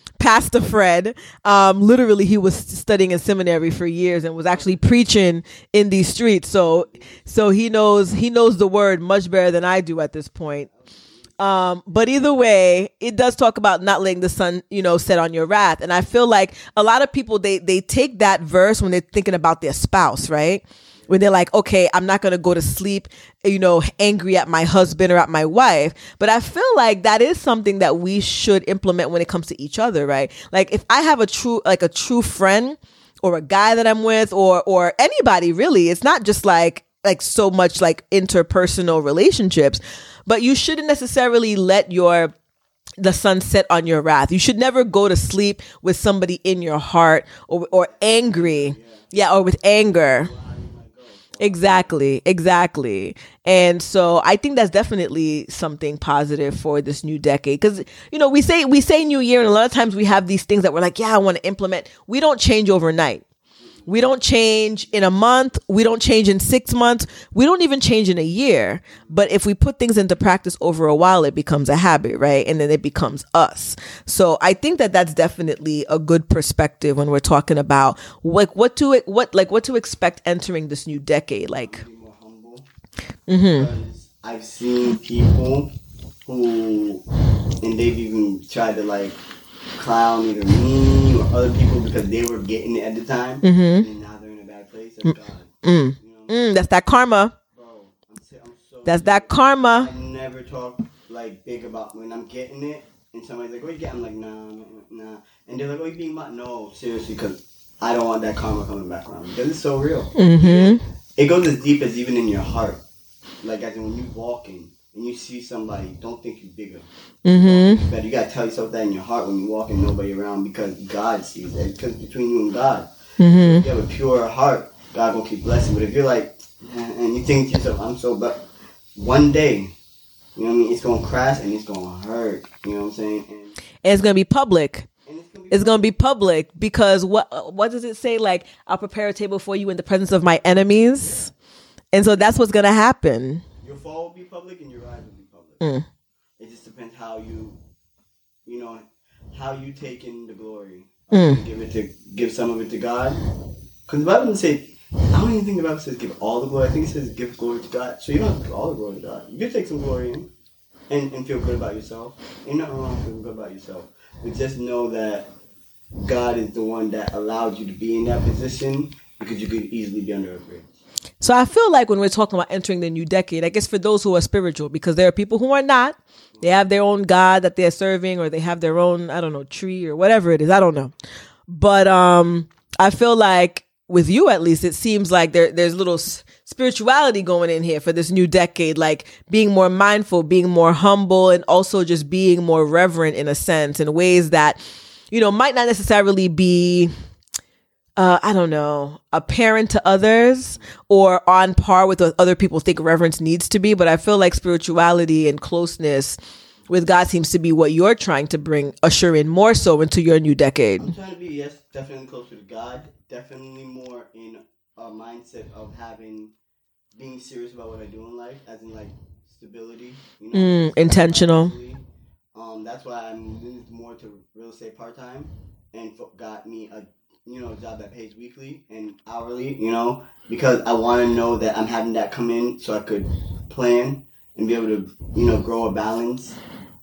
Literally, he was studying in seminary for years and was actually preaching in these streets. So he knows the word much better than I do at this point. But either way, it does talk about not letting the sun, set on your wrath. And I feel like a lot of people, they take that verse when they're thinking about their spouse, right? When they're like, okay, I'm not going to go to sleep, angry at my husband or at my wife. But I feel like that is something that we should implement when it comes to each other, right? Like if I have a true friend or a guy that I'm with or anybody really, it's not just like so much like interpersonal relationships, but you shouldn't necessarily let the sun set on your wrath. You should never go to sleep with somebody in your heart or angry. Yeah, or with anger. Exactly. And so I think that's definitely something positive for this new decade. Because, we say new year, and a lot of times we have these things that we're like, yeah, I want to implement. We don't change overnight. We don't change in a month. We don't change in 6 months. We don't even change in a year. But if we put things into practice over a while, it becomes a habit, right? And then it becomes us. So I think that that's definitely a good perspective when we're talking about what to expect entering this new decade. Like, be more humble. Because I've seen people who, and they've even tried to like clown either me or other people because they were getting it at the time, and now they're in a bad place. That's God. That's that karma. Bro, I'm so That's that karma. I never talk like big about when I'm getting it, and somebody's like, "Oh, you get?" I'm like, "Nah," and they're like, "Oh, you being my?" No, seriously, because I don't want that karma coming back around because it's so real. It goes as deep as even in your heart, like as in when you walking, and you see somebody, don't think you're bigger. Mm-hmm. But you gotta tell yourself that in your heart when you walk and nobody around, because God sees that. Because between you and God, if you have a pure heart, God gonna keep blessing. But if you're like, and you think to yourself, I'm so, but one day, you know what I mean, it's gonna crash and it's gonna hurt. You know what I'm saying? And it's gonna be public. It's gonna be public because what does it say? Like, I'll prepare a table for you in the presence of my enemies, and so that's what's gonna happen. Your fall will be public and your rise will be public. It just depends how how you take in the glory. Give some of it to God. Because the Bible doesn't say, I don't even think the Bible says give all the glory. I think it says give glory to God. So you don't have to give all the glory to God. You can take some glory in and feel good about yourself. Ain't nothing wrong with feeling good about yourself. But just know that God is the one that allowed you to be in that position, because you could easily be under a bridge. So I feel like when we're talking about entering the new decade, I guess for those who are spiritual, because there are people who are not, they have their own God that they're serving, or they have their own, I don't know, tree or whatever it is. I don't know. But I feel like with you, at least, it seems like there's little spirituality going in here for this new decade, like being more mindful, being more humble, and also just being more reverent in a sense, in ways that, might not necessarily be, I don't know, apparent to others or on par with what other people think reverence needs to be. But I feel like spirituality and closeness with God seems to be what you're trying to usher in more so into your new decade. I'm trying to be, yes, definitely closer to God. Definitely more in a mindset of being serious about what I do in life, as in like stability. Intentional. That's why I moved more to real estate part-time and got me a job that pays weekly and hourly, because I want to know that I'm having that come in so I could plan and be able to, grow a balance.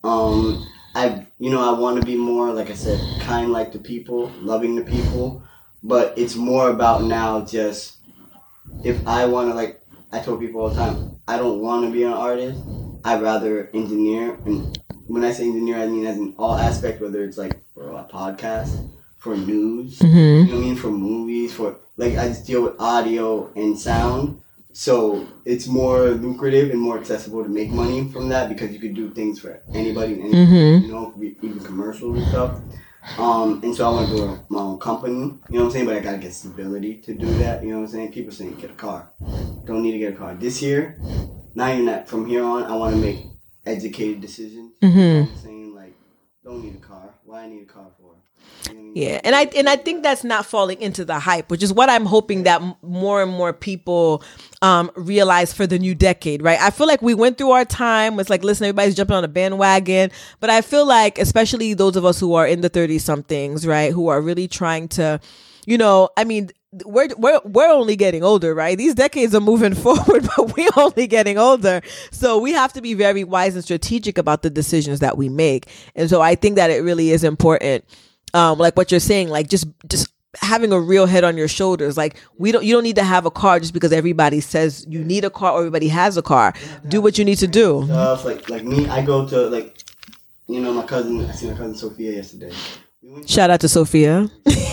I want to be more, like I said, kind like the people, loving the people, but it's more about now just, if I want to, like I tell people all the time, I don't want to be an artist. I'd rather engineer. And when I say engineer, I mean as in all aspects, whether it's like for a podcast, for news, you know what I mean, for movies, for like I just deal with audio and sound. So it's more lucrative and more accessible to make money from that, because you could do things for anybody and anything, even commercials and stuff. And so I want to do my own company, you know what I'm saying? But I got to get stability to do that, you know what I'm saying? People saying get a car. Don't need to get a car. This year, not even that, from here on, I want to make educated decisions. You know what I'm saying? Like, don't need a car. Why I need a car for? You know what I mean? Yeah, and I think that's not falling into the hype, which is what I'm hoping that more and more people realize for the new decade, right? I feel like we went through our time. It's like, listen, everybody's jumping on a bandwagon, but I feel like, especially those of us who are in the 30-somethings, right, who are really trying to, I mean, we're only getting older, right? These decades are moving forward, but we're only getting older. So we have to be very wise and strategic about the decisions that we make. And so I think that it really is important. Like what you're saying, like just having a real head on your shoulders. Like you don't need to have a car just because everybody says you need a car or everybody has a car. Do what you need to do. Like me, I go to I see my cousin Sophia yesterday. Shout out to Sophia.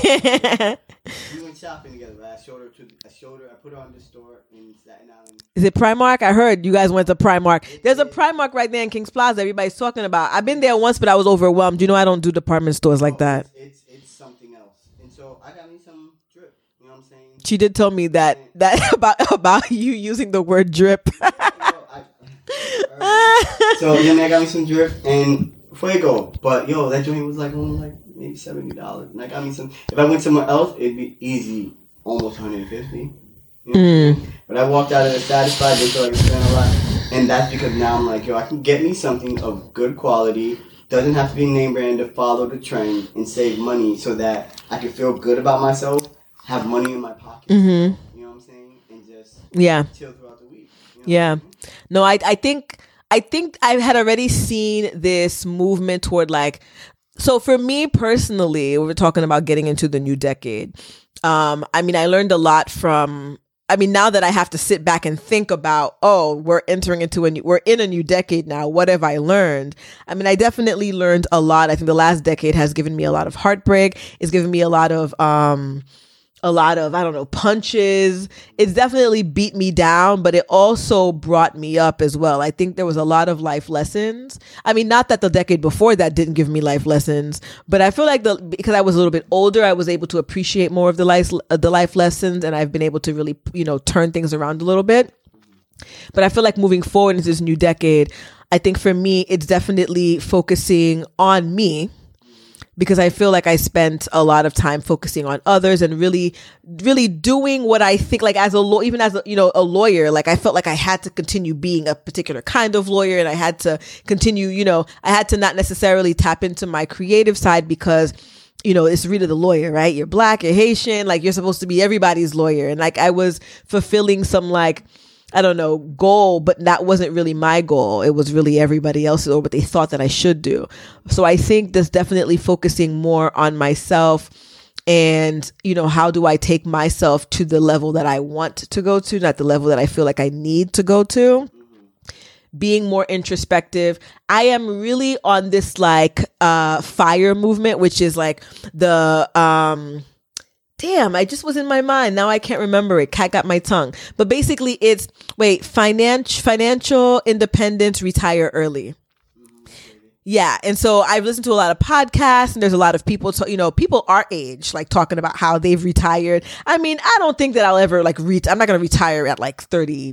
We went shopping together. Right? I put her on the store in Staten Island. Is it Primark? I heard you guys went to Primark. There's a Primark right there in Kings Plaza. Everybody's talking about. I've been there once, but I was overwhelmed. I don't do department stores like that. It's something else. And so I got me some drip. You know what I'm saying? She did tell me that about you using the word drip. So I got me some drip and Fuego. But that joint was only maybe $70. And I got me some. If I went somewhere else, it'd be easy, almost $150. But I walked out of there satisfied. They feel like I spent a lot, and that's because now I'm like, I can get me something of good quality. Doesn't have to be name brand to follow the trend and save money, so that I can feel good about myself, have money in my pocket. You know what I'm saying, and just chill throughout the week. No, I think I had already seen this movement toward so for me personally, we were talking about getting into the new decade. I learned a lot from, now that I have to sit back and think about, we're in a new decade now. What have I learned? I definitely learned a lot. I think the last decade has given me a lot of heartbreak. It's given me a lot of a lot of, I don't know, punches. It's definitely beat me down, but it also brought me up as well. I think there was a lot of life lessons. I mean, not that the decade before that didn't give me life lessons, but I feel like because I was a little bit older, I was able to appreciate more of the life lessons, and I've been able to really, turn things around a little bit. But I feel like moving forward into this new decade, I think for me, it's definitely focusing on me, because I feel like I spent a lot of time focusing on others and really, really doing what I think, like as a lawyer, like I felt like I had to continue being a particular kind of lawyer, and I had to continue, I had to not necessarily tap into my creative side because, it's Rita the lawyer, right? You're Black, you're Haitian, like you're supposed to be everybody's lawyer. And like I was fulfilling some I don't know, goal, but that wasn't really my goal. It was really everybody else's, or what they thought that I should do. So I think that's definitely focusing more on myself and, how do I take myself to the level that I want to go to, not the level that I feel like I need to go to. Being more introspective. I am really on this FIRE movement, which is like the, damn, I just was in my mind. Now I can't remember it. Cat got my tongue. But basically it's, financial independence, retire early. Yeah. And so I've listened to a lot of podcasts, and there's a lot of people, people our age, like talking about how they've retired. I mean, I don't think that I'll ever I'm not going to retire at 30,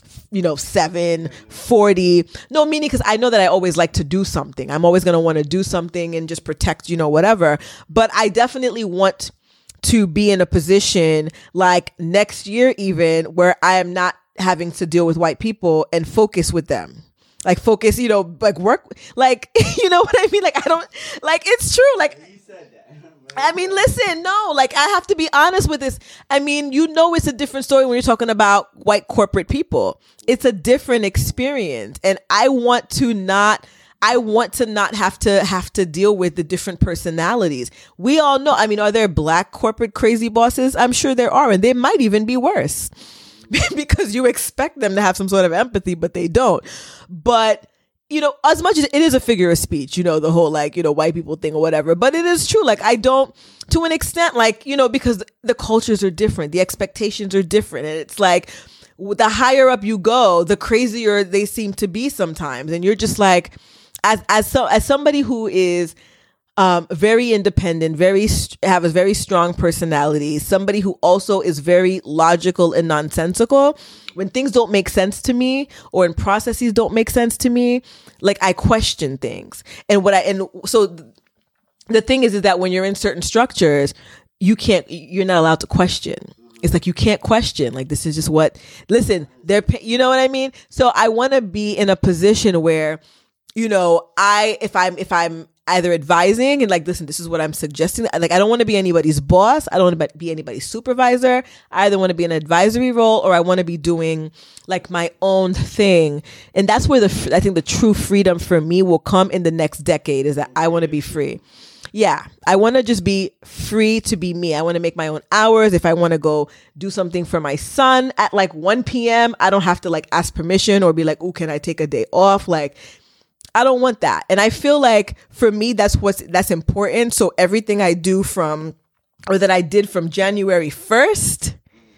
7, 40. No, meaning because I know that I always like to do something. I'm always going to want to do something and just protect, whatever. But I definitely want to be in a position like next year even where I am not having to deal with white people and focus with them. Like focus, work, what I mean? Like, I don't, it's true. Like, I mean, listen, no, I have to be honest with this. I mean, it's a different story when you're talking about white corporate people. It's a different experience. And I want to not have to deal with the different personalities. We all know, I mean, are there Black corporate crazy bosses? I'm sure there are, and they might even be worse because you expect them to have some sort of empathy, but they don't. But, as much as it is a figure of speech, the whole white people thing or whatever, but it is true. I don't, to an extent, because the cultures are different, the expectations are different. And it's the higher up you go, the crazier they seem to be sometimes. And you're just as somebody who is very independent, have a very strong personality, somebody who also is very logical and nonsensical, when things don't make sense to me or when processes don't make sense to me, I question things. And so the thing is that when you're in certain structures, you're not allowed to question. It's you can't question. This is just you know what I mean? So I want to be in a position where, if I'm either advising and listen, this is what I'm suggesting. I don't want to be anybody's boss. I don't want to be anybody's supervisor. I either want to be in an advisory role or I want to be doing my own thing. And that's where I think the true freedom for me will come in the next decade, is that I want to be free. Yeah, I want to just be free to be me. I want to make my own hours. If I want to go do something for my son at 1 p.m., I don't have to ask permission or be oh, can I take a day off? I don't want that. And I feel for me, that's important. So everything I do that I did from January 1st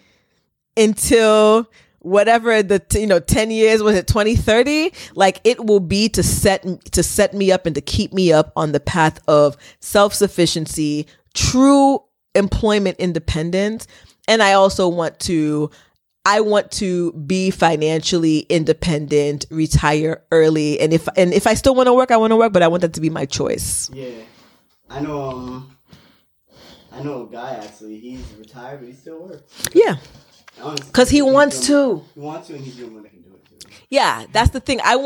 until whatever 10 years, was it 2030? It will be to set me up and to keep me up on the path of self-sufficiency, true employment independence. And I also want to be financially independent, retire early. And if I still want to work, I want to work, but I want that to be my choice. Yeah. I know a guy actually, he's retired, but he still works. Yeah. Because he wants to. He wants to, and he's doing what he can do it too. Yeah, that's the thing. I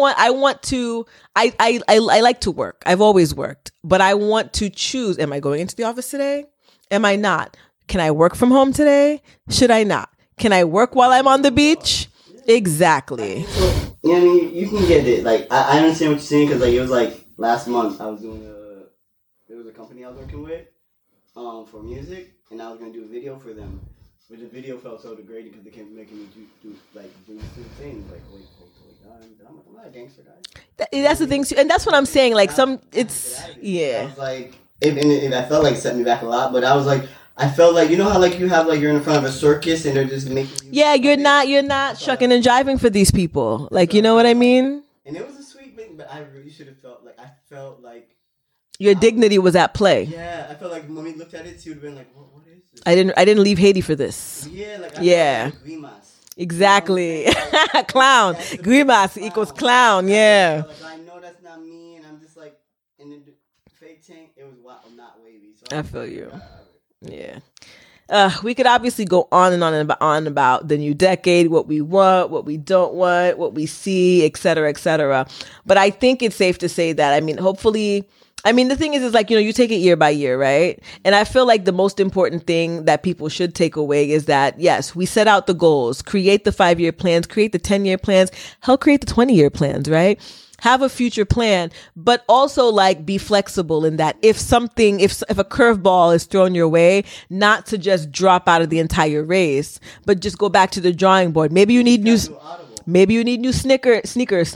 like to work. I've always worked, but I want to choose. Am I going into the office today? Am I not? Can I work from home today? Should I not? Can I work while I'm on the beach? Exactly. So, I mean, you can get it. I understand what you're saying, because it was last month I was doing there was a company I was working with for music, and I was going to do a video for them. But the video felt so degrading because they kept making me do stupid things. Wait, I'm not a gangster guy. That's the thing, too. And that's what I'm saying. Yeah. I was and I felt it set me back a lot, but I was I felt like, you know how like you have like you're in front of a circus and they're just making you. Yeah, you're not shucking and jiving for these people. Like, you know what I mean? And it was a sweet thing, but I really should have felt like your dignity was at play. Yeah, I felt like when we looked at it, she would have been like, what is this? I didn't leave Haiti for this. Yeah, like Grimace. Exactly. You know Clown. Grimace equals clown. Yeah. I know that's not me, and I'm just like in the fake tank. It was not wavy. So I feel you. Yeah. We could obviously go on and on about the new decade, what we want, what we don't want, what we see, et cetera, et cetera. But I think it's safe to say that, I mean, hopefully, the thing is like, you take it year by year, right? And I feel like the most important thing that people should take away is that, yes, we set out the goals, create the 5-year plans, create the 10-year plans, hell, create the 20-year plans, right? Have a future plan, but also like be flexible in that if a curveball is thrown your way, not to just drop out of the entire race, but just go back to the drawing board. Maybe you need new sneakers.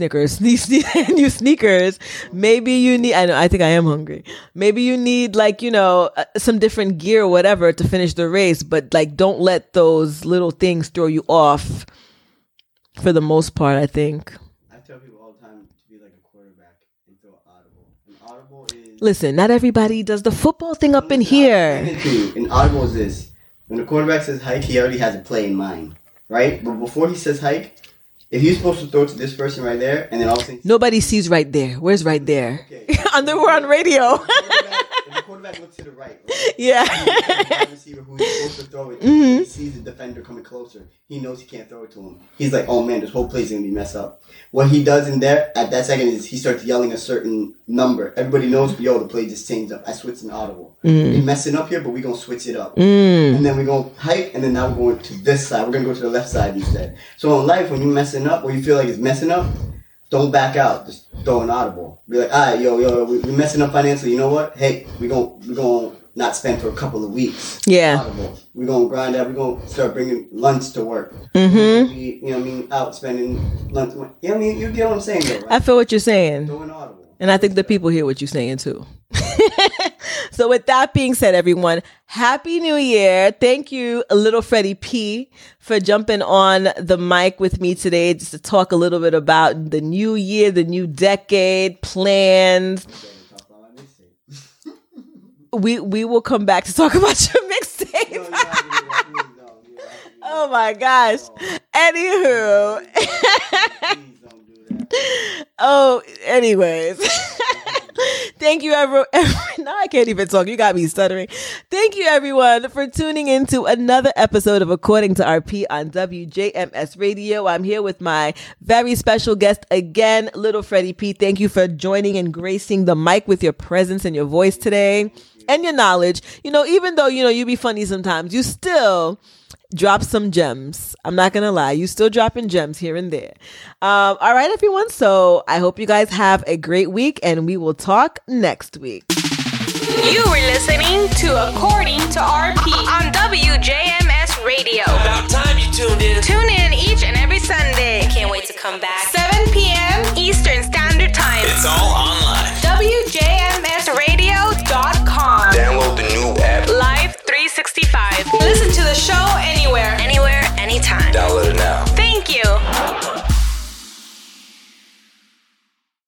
Maybe you need, I think I am hungry. Maybe you need like, some different gear or whatever to finish the race, but like, don't let those little things throw you off for the most part, I think. I tell people all the time to be like a quarterback and throw audible. An audible is... Listen, not everybody does the football thing up in here. An audible is this. When the quarterback says hike, he already has a play in mind, right? But before he says hike, if you're supposed to throw to this person right there, and then all of a sudden... Nobody sees right there. Where's right there? Okay. We're on radio. If the quarterback looks to the right? Yeah. The receiver who he's supposed to throw it, he sees the defender coming closer. He knows he can't throw it to him. He's like, oh man, this whole play's going to be messed up. What he does in there, at that second, is he starts yelling a certain number. Everybody knows, yo, the play just changed up. I switched an audible. We messing up here, but we're going to switch it up. And then we're going to hike, and then now we're going to this side. We're going to go to the left side instead. So in life, when you're messing up, or you feel like it's messing up, don't back out. Just throw an audible. Be like, all right, yo, we're messing up financially. You know what? Hey, we're gonna not spend for a couple of weeks. Yeah. Audible. We're going to grind out. We're going to start bringing lunch to work. Mm-hmm. You know what I mean? Out spending lunch. You know what I mean? You get what I'm saying, though, right? I feel what you're saying. Throw an audible. And I think the people hear what you're saying, too. So with that being said, everyone, Happy New Year. Thank you, Little Freddie P, for jumping on the mic with me today just to talk a little bit about the new year, the new decade, plans. We will come back to talk about your mixtape. Oh my gosh. Anywho. Oh, anyways. Thank you, everyone. Now I can't even talk. You got me stuttering. Thank you, everyone, for tuning in to another episode of According to RP on WJMS Radio. I'm here with my very special guest again, Little Freddie P. Thank you for joining and gracing the mic with your presence and your voice today and your knowledge. Even though, you be funny sometimes, you still drop some gems. I'm not going to lie. You still dropping gems here and there. All right, everyone. So I hope you guys have a great week and we will talk next week. You were listening to According to RP on WJMS Radio. About time you tuned in. Tune in each and every Sunday. Can't wait to come back. 7 p.m. Eastern Standard Time. It's all online. WJMSradio.com. Download the new app. Live 365. Listen to the show anywhere, anytime. Download it now.